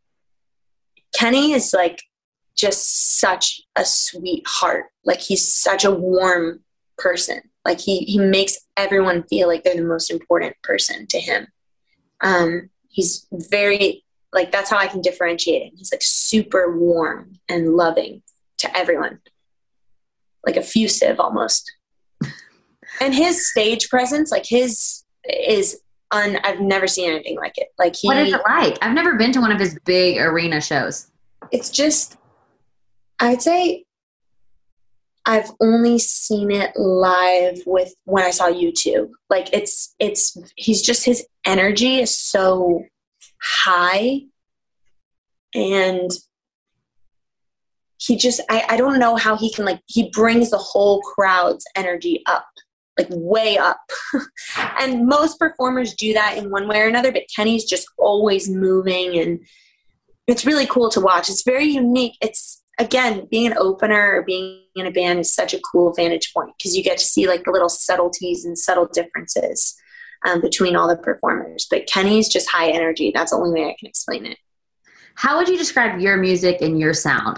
Kenny is like just such a sweetheart. Like he's such a warm person. Like he, he makes everyone feel like they're the most important person to him. Um, he's very, like, that's how I can differentiate him. He's like super warm and loving to everyone, like effusive almost. And his stage presence, like his is un, I've never seen anything like it. Like he, what is it like? I've never been to one of his big arena shows. It's just, I'd say I've only seen it live with when I saw YouTube. Like it's, it's, he's just, his energy is so high and he just, I, I don't know how he can, like, he brings the whole crowd's energy up, like way up. And most performers do that in one way or another, but Kenny's just always moving and it's really cool to watch. It's very unique. It's, again, being an opener or being in a band is such a cool vantage point because you get to see like the little subtleties and subtle differences. um, between all the performers. But Kenny's just high energy. That's the only way I can explain it. How would you describe your music and your sound?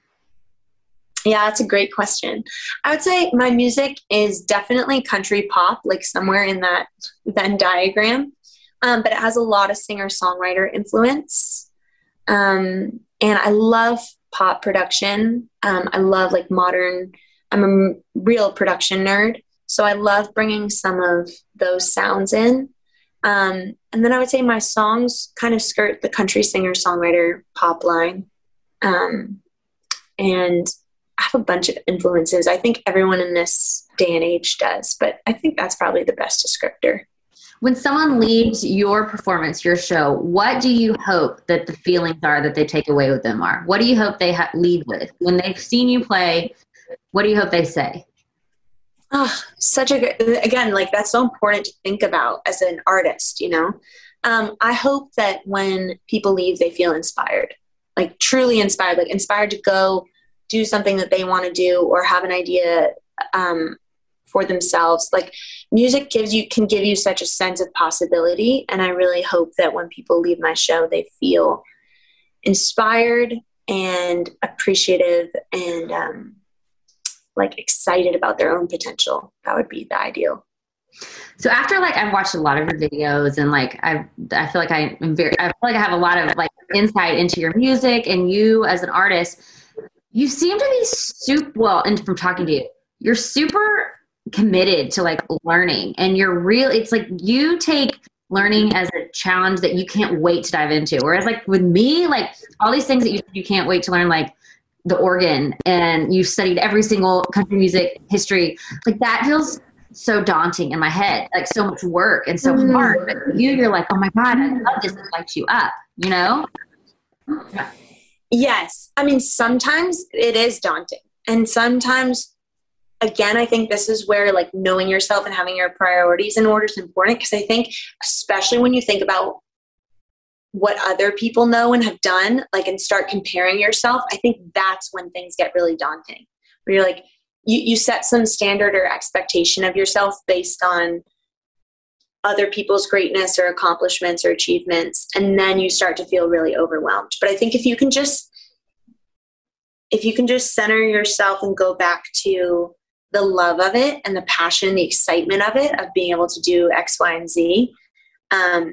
Yeah, that's a great question. I would say my music is definitely country pop, like somewhere in that Venn diagram. Um, but it has a lot of singer-songwriter influence. Um, and I love pop production. Um, I love like modern, I'm a real production nerd. So I love bringing some of those sounds in. Um, and then I would say my songs kind of skirt the country singer-songwriter pop line. Um, and I have a bunch of influences. I think everyone in this day and age does, but I think that's probably the best descriptor. When someone leaves your performance, your show, what do you hope that the feelings are that they take away with them are? What do you hope they ha- leave with? When they've seen you play, what do you hope they say? Oh, such a good, again, like that's so important to think about as an artist, you know? Um, I hope that when people leave, they feel inspired, like truly inspired, like inspired to go do something that they want to do or have an idea um, for themselves. Like music gives you, can give you such a sense of possibility. And I really hope that when people leave my show, they feel inspired and appreciative and and like excited about their own potential. That would be the ideal. So after like I've watched a lot of your videos and like I I feel like I am very I feel like I have a lot of like insight into your music and you as an artist. You seem to be super well, and from talking to you, you're super committed to like learning, and you're real. It's like you take learning as a challenge that you can't wait to dive into. Whereas like with me, like all these things that you you can't wait to learn, like the organ, and you've studied every single country music history, like that feels so daunting in my head, like so much work and so mm. hard. But you, you're like, oh my God, I love this. It lights you up, you know? Yes. I mean, sometimes it is daunting. And sometimes, again, I think this is where like knowing yourself and having your priorities in order is important. Because I think, especially when you think about what other people know and have done, like, and start comparing yourself, I think that's when things get really daunting. Where you're like, you, you set some standard or expectation of yourself based on other people's greatness or accomplishments or achievements. And then you start to feel really overwhelmed. But I think if you can just, if you can just center yourself and go back to the love of it and the passion, the excitement of it, of being able to do X, Y, and Z, um,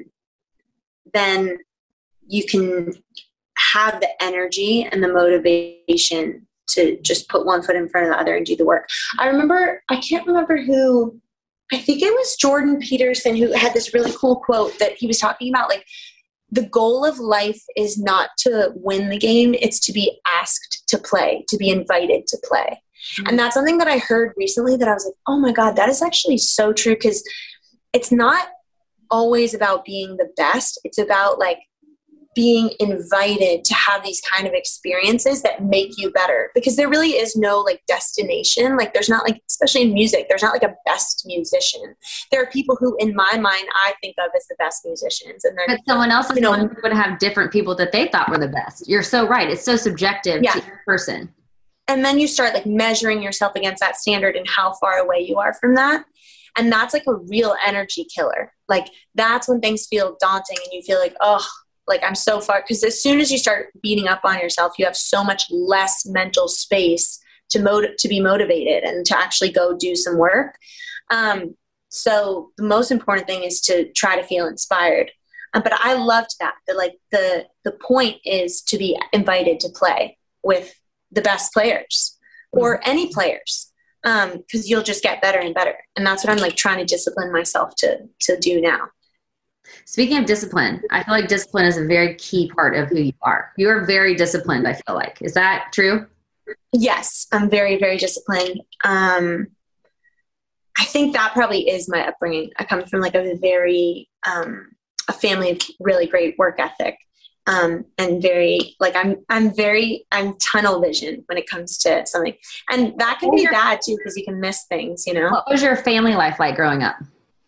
then you can have the energy and the motivation to just put one foot in front of the other and do the work. I remember, I can't remember who, I think it was Jordan Peterson who had this really cool quote that he was talking about, like, the goal of life is not to win the game, it's to be asked to play, to be invited to play. Mm-hmm. And that's something that I heard recently that I was like, oh my God, that is actually so true, because it's not always about being the best. It's about like being invited to have these kind of experiences that make you better, because there really is no like destination. Like there's not like, especially in music, there's not like a best musician. There are people who in my mind, I think of as the best musicians. And then, but someone else is, you know, would have different people that they thought were the best. You're so right. It's so subjective yeah. to each person. And then you start like measuring yourself against that standard and how far away you are from that. And that's like a real energy killer. Like that's when things feel daunting and you feel like, oh, like I'm so far. Because as soon as you start beating up on yourself, you have so much less mental space to motiv- to be motivated and to actually go do some work. Um, so the most important thing is to try to feel inspired. Um, but I loved that. That like the the point is to be invited to play with the best players or any players. Um, cause you'll just get better and better. And that's what I'm like trying to discipline myself to, to do now. Speaking of discipline, I feel like discipline is a very key part of who you are. You are very disciplined, I feel like. Is that true? Yes, I'm very, very disciplined. Um, I think that probably is my upbringing. I come from like a very, um, a family of really great work ethic. Um, and very, like, I'm, I'm very, I'm tunnel vision when it comes to something. And that can be your, bad too, because you can miss things, you know? What was your family life like growing up?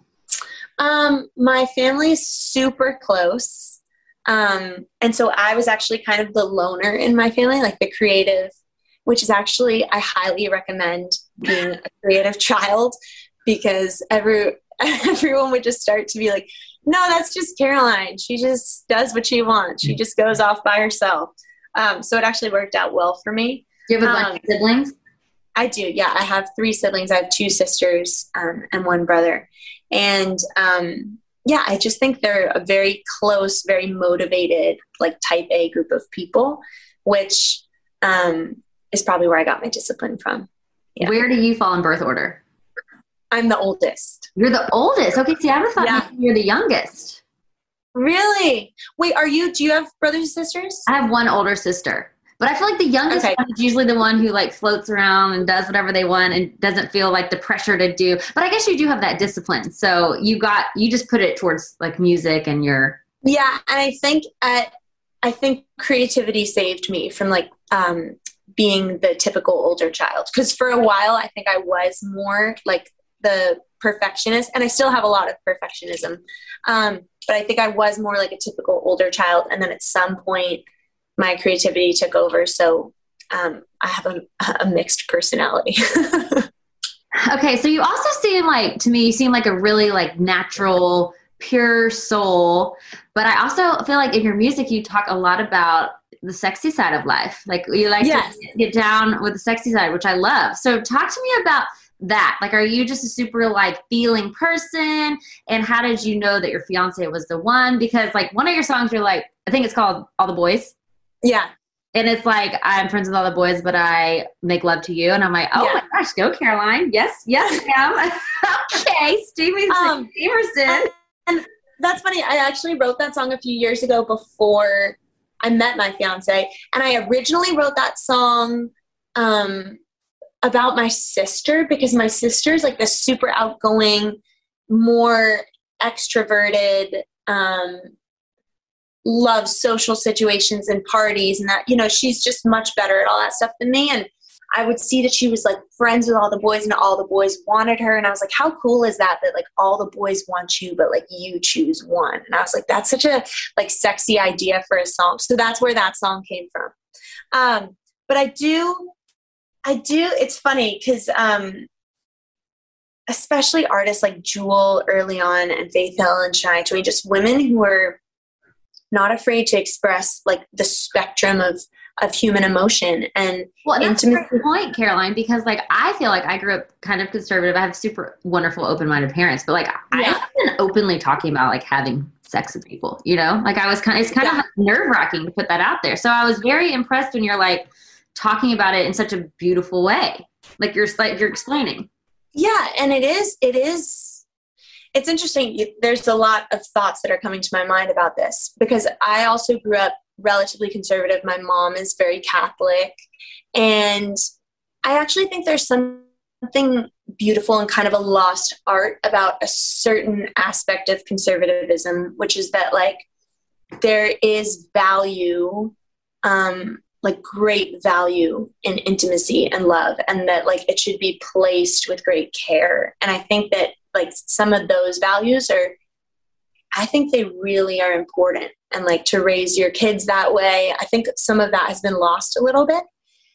Um, my family is super close. Um, and so I was actually kind of the loner in my family, like the creative, which is actually, I highly recommend being a creative child, because every, everyone would just start to be like, no, that's just Caroline. She just does what she wants. She just goes off by herself. Um, so it actually worked out well for me. Do you have a bunch um, of siblings? I do. Yeah. I have three siblings. I have two sisters um, and one brother. And um, yeah, I just think they're a very close, very motivated, like type A group of people, which um, is probably where I got my discipline from. Yeah. Where do you fall in birth order? I'm the oldest. You're the oldest? Okay, see, I would thought yeah. you're the youngest. Really? Wait, are you, do you have brothers and sisters? I have one older sister. But I feel like the youngest okay. one is usually the one who like floats around and does whatever they want and doesn't feel like the pressure to do. But I guess you do have that discipline. So you got, you just put it towards like music and your. Yeah. And I think, at, I think creativity saved me from like um, being the typical older child. Cause for a while, I think I was more like the perfectionist, and I still have a lot of perfectionism. Um, but I think I was more like a typical older child. And then at some point, my creativity took over. So um, I have a, a mixed personality. Okay. So you also seem like, to me, you seem like a really like natural, pure soul. But I also feel like in your music, you talk a lot about the sexy side of life. Like you like yes. to get down with the sexy side, which I love. So talk to me about that. Like, are you just a super like feeling person? And how did you know that your fiance was the one? Because like one of your songs, you're like, I think it's called All the Boys. Yeah. And it's like, I'm friends with all the boys, but I make love to you. And I'm like, oh yeah. my gosh, go Caroline. Yes, yes, ma'am. Okay, Stevenson. Um, and, and that's funny. I actually wrote that song a few years ago before I met my fiance. And I originally wrote that song um, about my sister, because my sister's like this super outgoing, more extroverted, um, loves social situations and parties and that, you know, she's just much better at all that stuff than me. And I would see that she was like friends with all the boys and all the boys wanted her. And I was like, how cool is that? That like all the boys want you, but like you choose one. And I was like, that's such a like sexy idea for a song. So that's where that song came from. Um, but I do, I do, it's funny because um, especially artists like Jewel early on and Faith Hill and Shania Twain, just women who were not afraid to express like the spectrum of, of human emotion and well, that's intimacy. A great point, Caroline, because like, I feel like I grew up kind of conservative. I have super wonderful, open-minded parents, but like yeah. I've been openly talking about like having sex with people, you know, like I was kind of, it's kind yeah. of like nerve wracking to put that out there. So I was very impressed when you're like talking about it in such a beautiful way. Like you're like, you're explaining. Yeah. And it is, it is, it's interesting. There's a lot of thoughts that are coming to my mind about this because I also grew up relatively conservative. My mom is very Catholic. And I actually think there's something beautiful and kind of a lost art about a certain aspect of conservatism, which is that like there is value, um, like great value in intimacy and love, and that like it should be placed with great care. And I think that like some of those values are, I think they really are important. And like to raise your kids that way, I think some of that has been lost a little bit.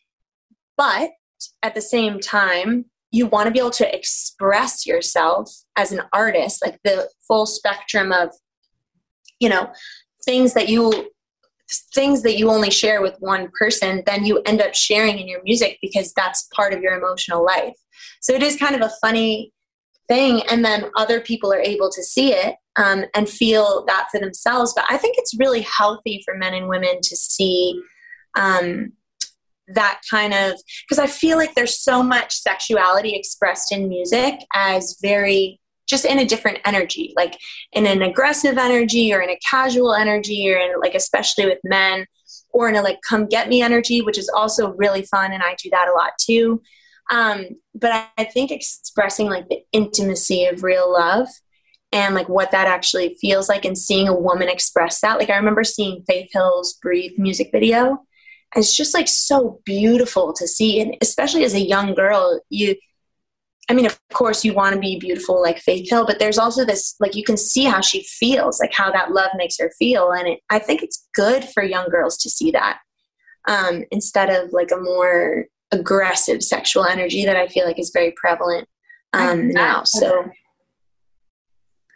But at the same time, you want to be able to express yourself as an artist, like the full spectrum of, you know, things that you, things that you only share with one person, then you end up sharing in your music because that's part of your emotional life. So it is kind of a funny thing. And then other people are able to see it um, and feel that for themselves. But I think it's really healthy for men and women to see um, that kind of, because I feel like there's so much sexuality expressed in music as very, just in a different energy, like in an aggressive energy or in a casual energy or in like, especially with men, or in a like, come get me energy, which is also really fun. And I do that a lot too. Um, but I, I think expressing like the intimacy of real love and like what that actually feels like and seeing a woman express that. Like I remember seeing Faith Hill's Breathe music video. And it's just like so beautiful to see. And especially as a young girl, you, I mean, of course you want to be beautiful like Faith Hill, but there's also this, like, you can see how she feels, like how that love makes her feel. And it, I think it's good for young girls to see that um, instead of like a more aggressive sexual energy that I feel like is very prevalent um, now. So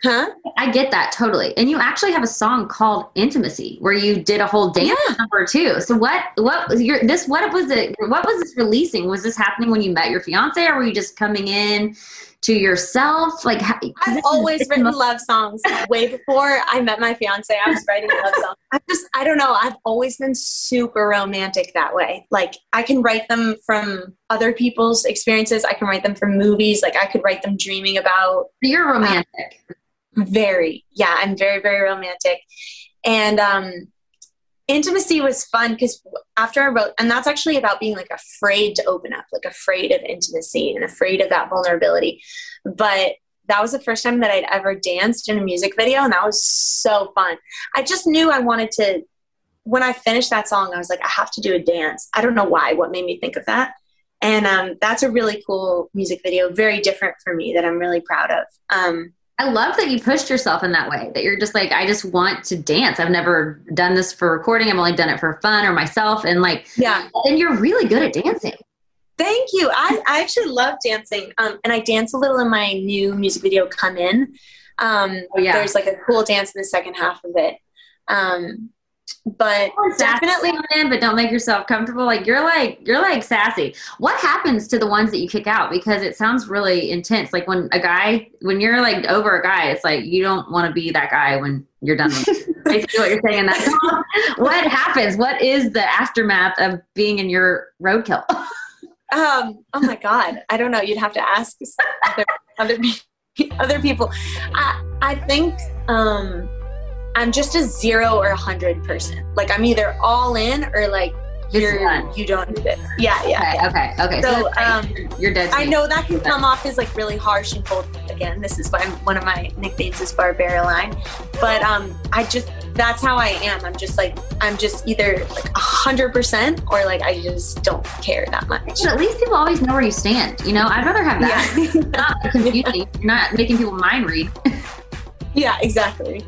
Huh? I get that totally. And you actually have a song called Intimacy where you did a whole dance Yeah. number too. So what, what was your, this, what was it, what was this releasing? Was this happening when you met your fiance, or were you just coming in to yourself? Like, how, I've always written love songs. Way before I met my fiance, I was writing love songs. I just, I don't know. I've always been super romantic that way. Like, I can write them from other people's experiences. I can write them from movies. Like, I could write them dreaming about. You're romantic. Um, very. Yeah, I'm very, very romantic. And um, Intimacy was fun because after I wrote, and that's actually about being like afraid to open up, like afraid of intimacy and afraid of that vulnerability. But that was the first time that I'd ever danced in a music video. And that was so fun. I just knew I wanted to, when I finished that song, I was like, I have to do a dance. I don't know why, what made me think of that. And um, that's a really cool music video, very different for me, that I'm really proud of. Um, I love that you pushed yourself in that way, that you're just like, I just want to dance. I've never done this for recording. I've only done it for fun or myself. And like, yeah. And you're really good at dancing. Thank you. I, I actually love dancing. Um, and I dance a little in my new music video, Come In. Um, oh, yeah. There's like a cool dance in the second half of it. Um, but definitely in, but don't make yourself comfortable. Like you're like, you're like sassy. What happens to the ones that you kick out? Because it sounds really intense. Like when a guy, when you're like over a guy, it's like, you don't want to be that guy when you're done with it. Basically what you're saying in that song. What happens? What is the aftermath of being in your roadkill? um, oh my God. I don't know. You'd have to ask other, other, other people. I, I think, um, I'm just a zero or a hundred person. Like I'm either all in or like you're done. You don't do this. Yeah, yeah. Okay, yeah. okay, okay. So, so um, you're dead. I know that can come off as like really harsh and cold. Again, this is why I'm, one of my nicknames is Barbaraline. But um, I just that's how I am. I'm just like I'm just either like a hundred percent or like I just don't care that much. But at least people always know where you stand. You know, I'd rather have that. Yeah. Not confusing. You're not making people mind read. Yeah, exactly.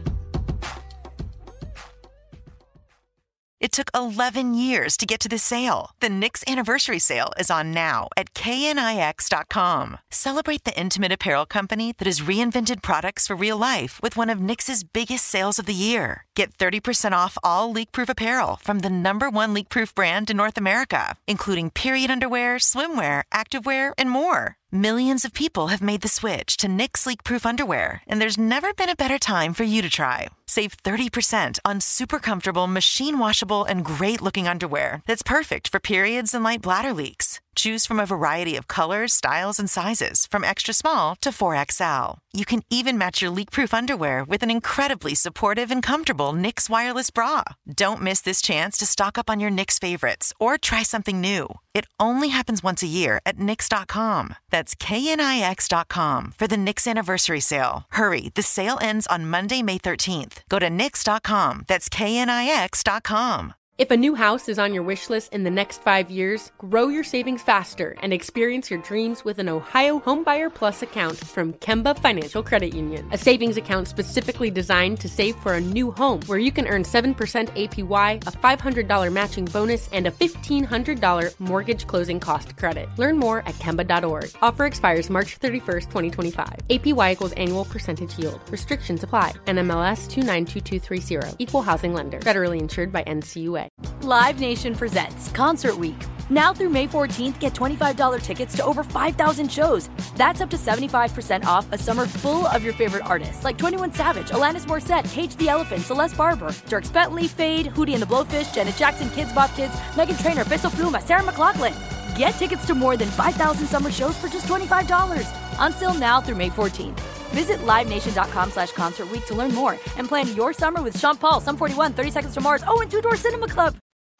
It took eleven years to get to this sale. The Knix Anniversary Sale is on now at K N I X dot com. Celebrate the intimate apparel company that has reinvented products for real life with one of Knix's biggest sales of the year. Get thirty percent off all leak-proof apparel from the number one leak-proof brand in North America, including period underwear, swimwear, activewear, and more. Millions of people have made the switch to Knix leak-proof underwear, and there's never been a better time for you to try. Save thirty percent on super comfortable, machine-washable, and great-looking underwear that's perfect for periods and light bladder leaks. Choose from a variety of colors, styles, and sizes, from extra small to four X L. You can even match your leak-proof underwear with an incredibly supportive and comfortable Knix wireless bra. Don't miss this chance to stock up on your Knix favorites or try something new. It only happens once a year at Knix dot com. That's K N I X dot com for the Knix Anniversary Sale. Hurry, the sale ends on Monday, May thirteenth. Go to Knix dot com. That's K N I X dot com. If a new house is on your wish list in the next five years, grow your savings faster and experience your dreams with an Ohio Homebuyer Plus account from Kemba Financial Credit Union. A savings account specifically designed to save for a new home, where you can earn seven percent A P Y, a five hundred dollars matching bonus, and a fifteen hundred dollars mortgage closing cost credit. Learn more at Kemba dot org. Offer expires March thirty-first, twenty twenty-five. A P Y equals annual percentage yield. Restrictions apply. N M L S two nine two two three zero. Equal housing lender. Federally insured by N C U A. Live Nation presents Concert Week. Now through May fourteenth, get twenty-five dollars tickets to over five thousand shows. That's up to seventy-five percent off a summer full of your favorite artists like twenty-one Savage, Alanis Morissette, Cage the Elephant, Celeste Barber, Dierks Bentley, Fade, Hootie and the Blowfish, Janet Jackson, Kids Bop Kids, Meghan Trainor, Bissell Pluma, Sarah McLachlan. Get tickets to more than five thousand summer shows for just twenty-five dollars. On sale now through May fourteenth. Visit live nation dot com slash concert week to learn more and plan your summer with Sean Paul, Sum forty-one, thirty Seconds to Mars, oh, and Two Door Cinema Club.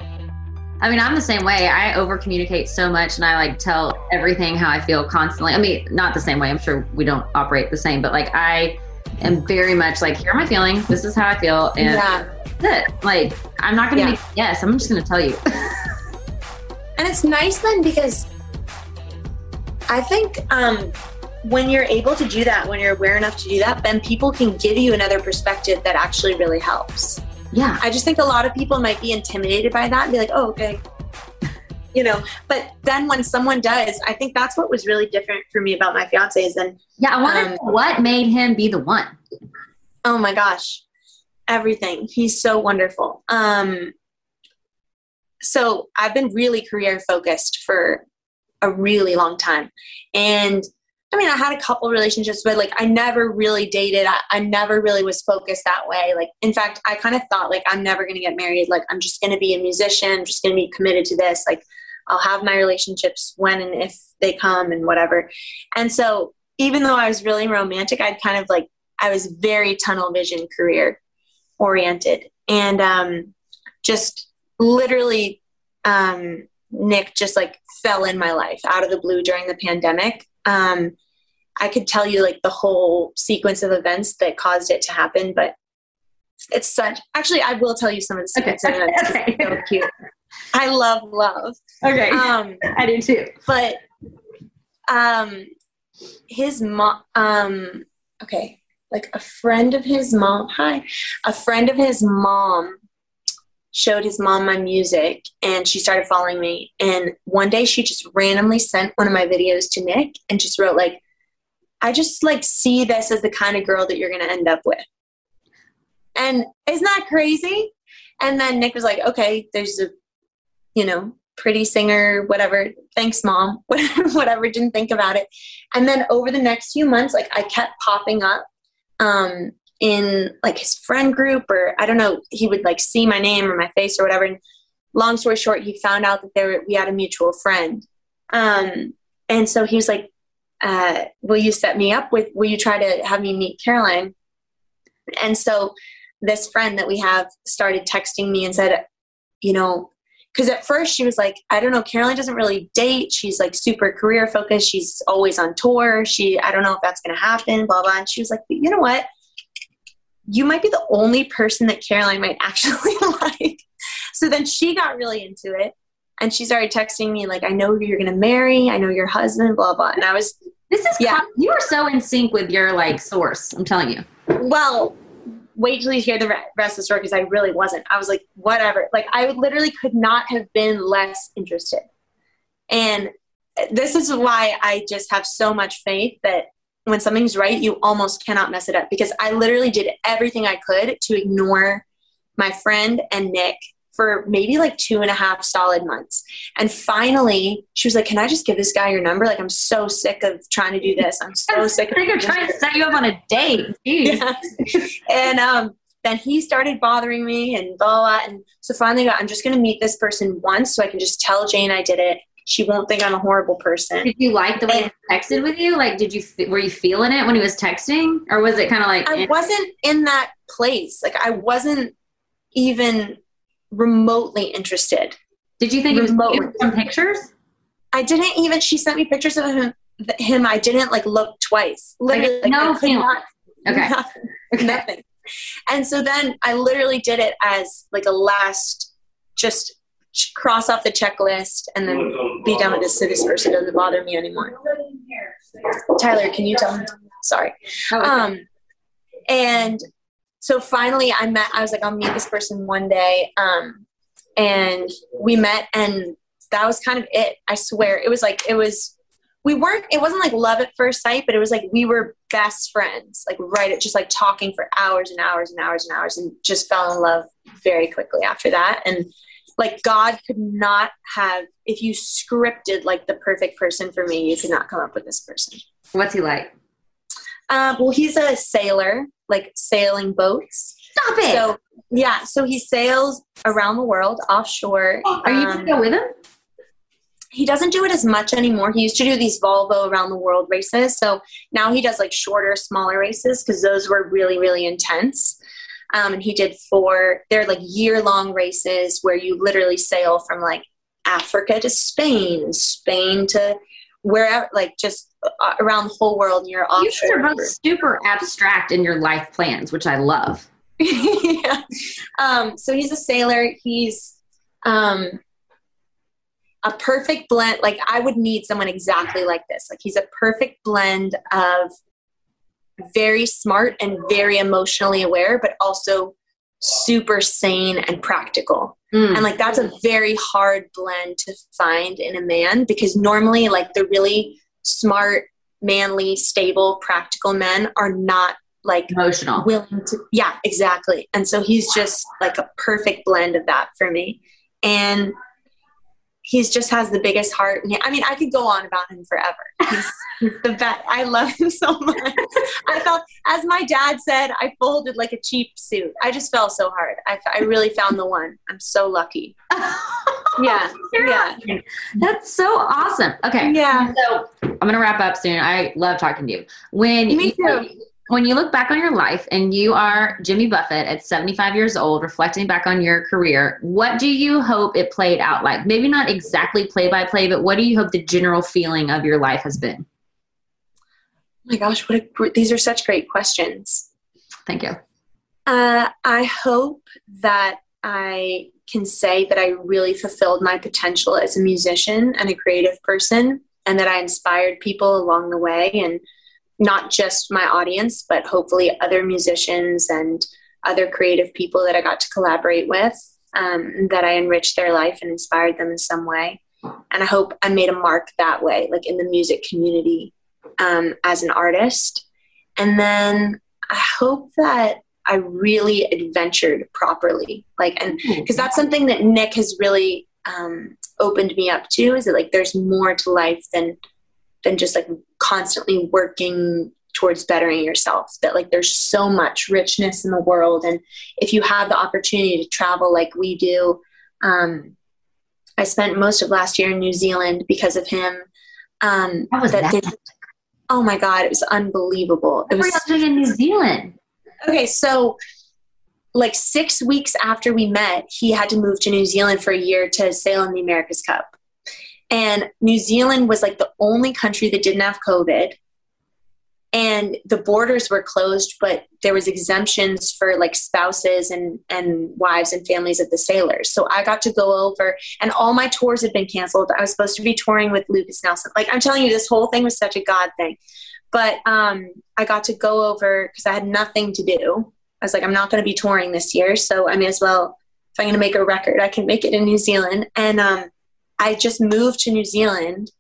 I mean, I'm the same way. I over communicate so much and I like tell everything how I feel constantly. I mean, not the same way. I'm sure we don't operate the same, but like I am very much like, here are my feelings. This is how I feel. And yeah. that's it. Like, I'm not going to yeah. make yes. I'm just going to tell you. And it's nice then because I think um, when you're able to do that, when you're aware enough to do that, then people can give you another perspective that actually really helps. Yeah. I just think a lot of people might be intimidated by that and be like, oh, okay. You know, but then when someone does, I think that's what was really different for me about my fiance is then. Yeah. I wonder um, what made him be the one. Oh my gosh. Everything. He's so wonderful. Um, so I've been really career focused for a really long time. And I mean, I had a couple relationships, but like I never really dated. I, I never really was focused that way. Like, in fact, I kind of thought like, I'm never going to get married. Like, I'm just going to be a musician. I'm just going to be committed to this. Like, I'll have my relationships when and if they come and whatever. And so even though I was really romantic, I'd kind of like, I was very tunnel vision career oriented. And um, just literally, um, Nick just like fell in my life out of the blue during the pandemic. Um, I could tell you like the whole sequence of events that caused it to happen, but it's such, actually, I will tell you some of the sequence okay. of events. Okay. It's so cute. I love love. Okay. Um, I do too. But, um, his mom, um, okay. Like a friend of his mom, hi, a friend of his mom showed his mom my music and she started following me. And one day she just randomly sent one of my videos to Nick and just wrote like, I just like see this as the kind of girl that you're going to end up with. And isn't that crazy? And then Nick was like, okay, there's a, you know, pretty singer, whatever. Thanks, mom. Whatever. Didn't think about it. And then over the next few months, like I kept popping up um, in like his friend group, or I don't know, he would like see my name or my face or whatever. And long story short, he found out that there we had a mutual friend. Um, and so he was like, uh, will you set me up with, will you try to have me meet Caroline? And so this friend that we have started texting me and said, you know, because at first she was like, I don't know, Caroline doesn't really date. She's like super career focused. She's always on tour. She, I don't know if that's going to happen, blah, blah. And she was like, but you know what? You might be the only person that Caroline might actually like. So then she got really into it. And she started texting me like, I know who you're going to marry. I know your husband, blah, blah. And I was, this is, yeah. Con- you are so in sync with your like source. I'm telling you. Well, wait till you hear the rest of the story, because I really wasn't. I was like, whatever. Like, I literally could not have been less interested. And this is why I just have so much faith that when something's right, you almost cannot mess it up. Because I literally did everything I could to ignore my friend and Nick for maybe like two and a half solid months. And finally, she was like, can I just give this guy your number? Like, I'm so sick of trying to do this. I'm so sick of I think I'm trying to set you up on a date. Yeah. And um, then he started bothering me and blah, blah. And so finally, got, I'm just going to meet this person once so I can just tell Jane I did it. She won't think I'm a horrible person. Did you like the way and, he texted with you? Like, did you, were you feeling it when he was texting? Or was it kind of like? I wasn't in that place. Like, I wasn't even remotely interested. Did you think remotely. It was some pictures? I didn't even, she sent me pictures of him. him I didn't like look twice. Literally, like, no, I could not, okay. Nothing, okay. nothing. And so then I literally did it as like a last, just cross off the checklist and then be done with this so this person doesn't bother me anymore. Tyler, can you tell him? Sorry. Oh, okay. Um, and so finally I met, I was like, I'll meet this person one day. Um, and we met, and that was kind of it. I swear. It was like, it was, we weren't, it wasn't like love at first sight, but it was like, we were best friends, like right at just like talking for hours and hours and hours and hours, and just fell in love very quickly after that. And like, God could not have, if you scripted like the perfect person for me, you could not come up with this person. What's he like? Um, well, he's a sailor, like sailing boats. Stop it. So yeah, so he sails around the world offshore. Are you um, still with him? He doesn't do it as much anymore. He used to do these Volvo around the world races. So now he does like shorter, smaller races because those were really, really intense. Um, and he did four, they're like year long races where you literally sail from like Africa to Spain, Spain to wherever, like just around the whole world. And you're offshore. You guys are both super abstract in your life plans, which I love. Yeah. Um, so he's a sailor. He's um, a perfect blend. Like, I would need someone exactly like this. Like, he's a perfect blend of very smart and very emotionally aware, but also super sane and practical. Mm. And like, that's a very hard blend to find in a man, because normally like the really smart, manly, stable, practical men are not like emotional, willing to, yeah, exactly. And so he's just like a perfect blend of that for me. And he's just has the biggest heart. I mean, I could go on about him forever. He's, he's the best. I love him so much. I felt, as my dad said, I folded like a cheap suit. I just fell so hard. I, I really found the one. I'm so lucky. Yeah. Yeah. That's so awesome. Okay. Yeah. So I'm going to wrap up soon. I love talking to you. When Me you, too. When you look back on your life and you are Jimmy Buffett at seventy-five years old, reflecting back on your career, what do you hope it played out like? Maybe not exactly play by play, but what do you hope the general feeling of your life has been? Oh my gosh, what a, these are such great questions. Thank you. Uh, I hope that I can say that I really fulfilled my potential as a musician and a creative person, and that I inspired people along the way, and not just my audience, but hopefully other musicians and other creative people that I got to collaborate with, um, that I enriched their life and inspired them in some way. And I hope I made a mark that way, like in the music community, um, as an artist. And then I hope that I really adventured properly. Like, and because that's something that Nick has really um, opened me up to, is that like, there's more to life than than just like constantly working towards bettering yourself, that like there's so much richness in the world. And if you have the opportunity to travel like we do, um, I spent most of last year in New Zealand because of him. Um, How was that? that they, oh my God, it was unbelievable. It What was were you doing in New Zealand? Okay. So like six weeks after we met, he had to move to New Zealand for a year to sail in the America's Cup. And New Zealand was like the only country that didn't have COVID, and the borders were closed, but there was exemptions for like spouses and, and wives and families of the sailors. So I got to go over, and all my tours had been canceled. I was supposed to be touring with Lucas Nelson. Like, I'm telling you, this whole thing was such a God thing, but um, I got to go over because I had nothing to do. I was like, I'm not going to be touring this year, so I may as well, if I'm going to make a record, I can make it in New Zealand. And um, I just moved to New Zealand,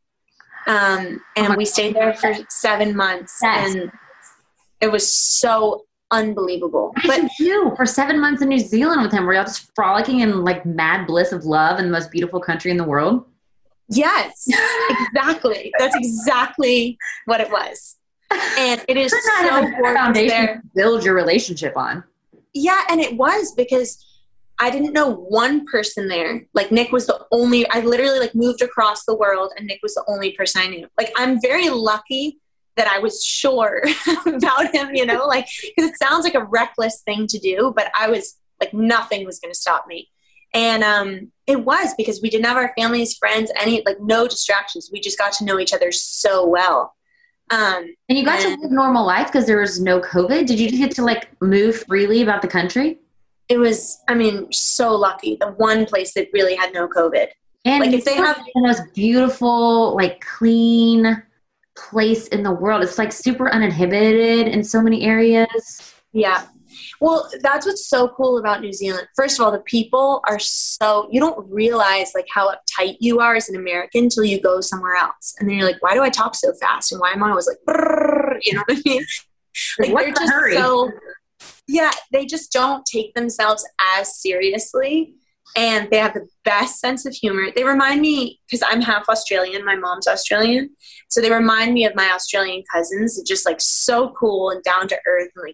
um, and oh we stayed there for seven months, yes. And it was so unbelievable. What did but you do for seven months in New Zealand with him? Were y'all just frolicking in like mad bliss of love in the most beautiful country in the world? Yes, exactly. That's exactly what it was. And it is so gorgeous there. To build your relationship on. Yeah, and it was, because I didn't know one person there. Like, Nick was the only, I literally like moved across the world, and Nick was the only person I knew. Like, I'm very lucky that I was sure about him, you know, like, because it sounds like a reckless thing to do, but I was like, nothing was going to stop me. And um, it was, because we didn't have our families, friends, any, like no distractions. We just got to know each other so well. Um, and you got and, to live normal life because there was no COVID. Did you just get to like move freely about the country? It was, I mean, so lucky. The one place that really had no COVID. And like, if they have the most beautiful, like clean place in the world. It's like super uninhibited in so many areas. Yeah. Well, that's what's so cool about New Zealand. First of all, the people are so, you don't realize like how uptight you are as an American until you go somewhere else. And then you're like, why do I talk so fast? And why am I always like, you know what I mean? Like, What's they're the just hurry? so, yeah, they just don't take themselves as seriously. And they have the best sense of humor. They remind me, because I'm half Australian, my mom's Australian. So they remind me of my Australian cousins. They're just like so cool and down to earth and like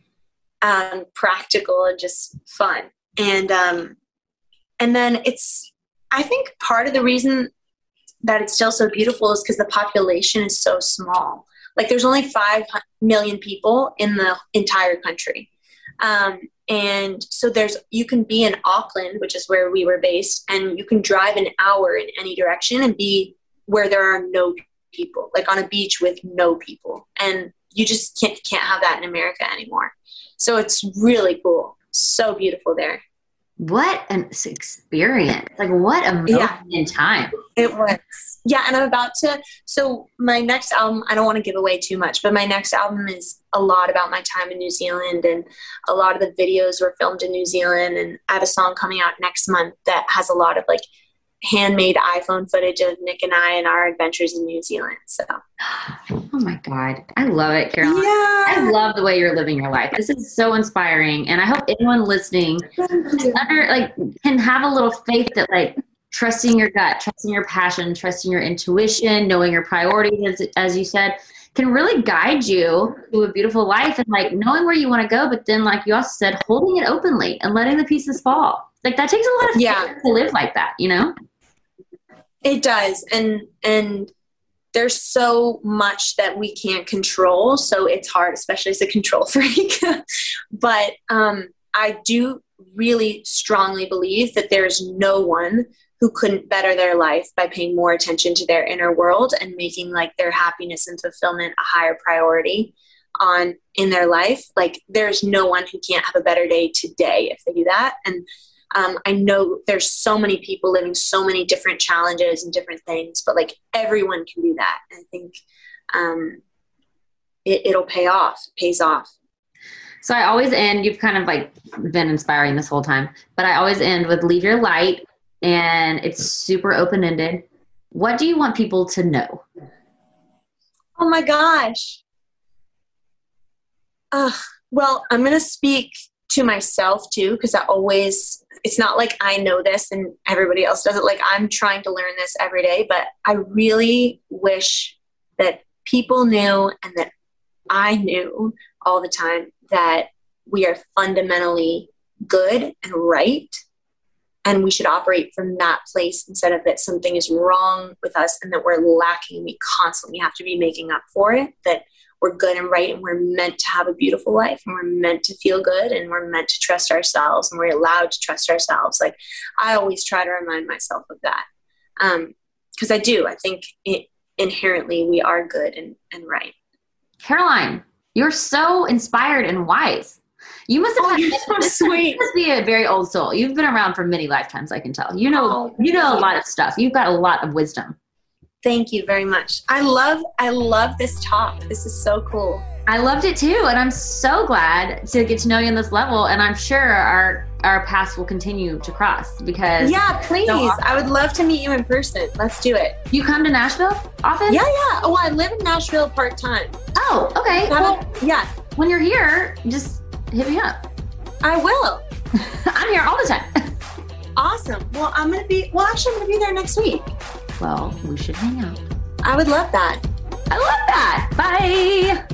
um, practical and just fun. And, um, and then it's, I think part of the reason that it's still so beautiful is because the population is so small. Like, there's only five million people in the entire country. Um, and so there's, you can be in Auckland, which is where we were based, and you can drive an hour in any direction and be where there are no people, like on a beach with no people. And you just can't, can't have that in America anymore. So it's really cool. So beautiful there. What an experience. Like, what a moment yeah. in time. It was. Yeah, and I'm about to, so my next album, I don't want to give away too much, but my next album is a lot about my time in New Zealand, and a lot of the videos were filmed in New Zealand, and I have a song coming out next month that has a lot of like handmade iPhone footage of Nick and I and our adventures in New Zealand. So, oh my God, I love it, Caroline. Yeah, I I love the way you're living your life. This is so inspiring. And I hope anyone listening under, like, can have a little faith that, like, trusting your gut, trusting your passion, trusting your intuition, knowing your priorities, as, as you said, can really guide you to a beautiful life, and like knowing where you want to go. But then, like you also said, holding it openly and letting the pieces fall. Like that takes a lot of yeah. faith to live like that, you know? It does. And, and there's so much that we can't control. So it's hard, especially as a control freak. But um, I do really strongly believe that there's no one who couldn't better their life by paying more attention to their inner world and making like their happiness and fulfillment a higher priority on in their life. Like there's no one who can't have a better day today if they do that. And um, I know there's so many people living so many different challenges and different things, but like everyone can do that. And I think um, it, it'll pay off, it pays off. So I always end, you've kind of like been inspiring this whole time, but I always end with leave your light. And it's super open-ended. What do you want people to know? Oh my gosh. Uh, well, I'm going to speak to myself too, because I always, it's not like I know this and everybody else does it. Like I'm trying to learn this every day, but I really wish that people knew and that I knew all the time that we are fundamentally good and right. And we should operate from that place instead of that something is wrong with us and that we're lacking. We constantly have to be making up for it, that we're good and right and we're meant to have a beautiful life and we're meant to feel good and we're meant to trust ourselves and we're allowed to trust ourselves. Like I always try to remind myself of that um, because I do. I think it, inherently we are good and, and right. Caroline, you're so inspired and wise. You must have oh, had, so sweet. You must be a very old soul. You've been around for many lifetimes, I can tell. You know, oh, you know a lot of stuff. You've got a lot of wisdom. Thank you very much. I love, I love this talk. This is so cool. I loved it too, and I'm so glad to get to know you on this level. And I'm sure our our paths will continue to cross because yeah, please. So awesome. I would love to meet you in person. Let's do it. You come to Nashville often? Yeah, yeah. Oh, I live in Nashville part time. Oh, okay. Well, yeah. When you're here, just hit me up. I will. I'm here all the time. Awesome. Well, I'm gonna be. Well, actually, I'm gonna be there next week. Well, we should hang out. I would love that. I love that. Bye.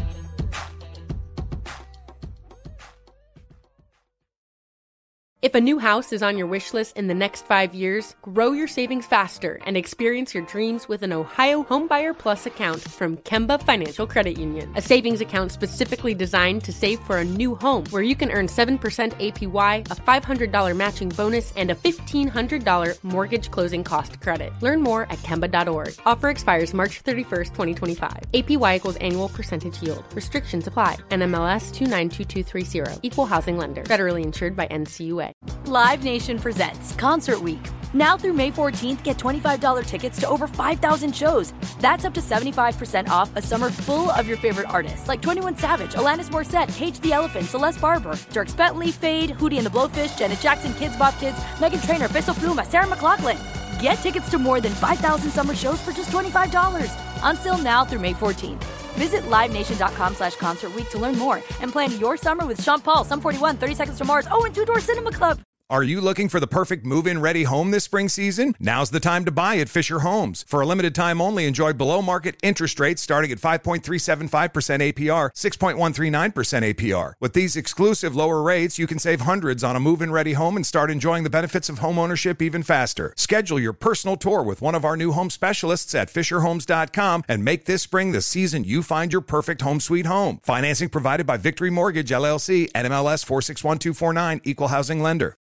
If a new house is on your wish list in the next five years, grow your savings faster and experience your dreams with an Ohio Homebuyer Plus account from Kemba Financial Credit Union. A savings account specifically designed to save for a new home where you can earn seven percent A P Y, a five hundred dollars matching bonus, and a fifteen hundred dollars mortgage closing cost credit. Learn more at Kemba dot org. Offer expires March thirty-first, twenty twenty-five. A P Y equals annual percentage yield. Restrictions apply. N M L S two nine two two three zero. Equal housing lender. Federally insured by N C U A. Live Nation presents Concert Week. Now through May fourteenth, get twenty-five dollars tickets to over five thousand shows. That's up to seventy-five percent off a summer full of your favorite artists like twenty-one Savage, Alanis Morissette, Cage the Elephant, Celeste Barber, Dierks Bentley, Fade, Hootie and the Blowfish, Janet Jackson, Kids Bop Kids, Meghan Trainor, Bissell Pluma, Sarah McLachlan. Get tickets to more than five thousand summer shows for just twenty-five dollars. Until now through May fourteenth. Visit livenation.com slash concert week to learn more and plan your summer with Sean Paul, Sum forty-one, thirty Seconds to Mars, oh, and Two Door Cinema Club. Are you looking for the perfect move-in ready home this spring season? Now's the time to buy at Fisher Homes. For a limited time only, enjoy below-market interest rates starting at five point three seven five percent A P R, six point one three nine percent A P R. With these exclusive lower rates, you can save hundreds on a move-in ready home and start enjoying the benefits of home ownership even faster. Schedule your personal tour with one of our new home specialists at fisher homes dot com and make this spring the season you find your perfect home sweet home. Financing provided by Victory Mortgage, L L C, N M L S four six one two four nine, Equal Housing Lender.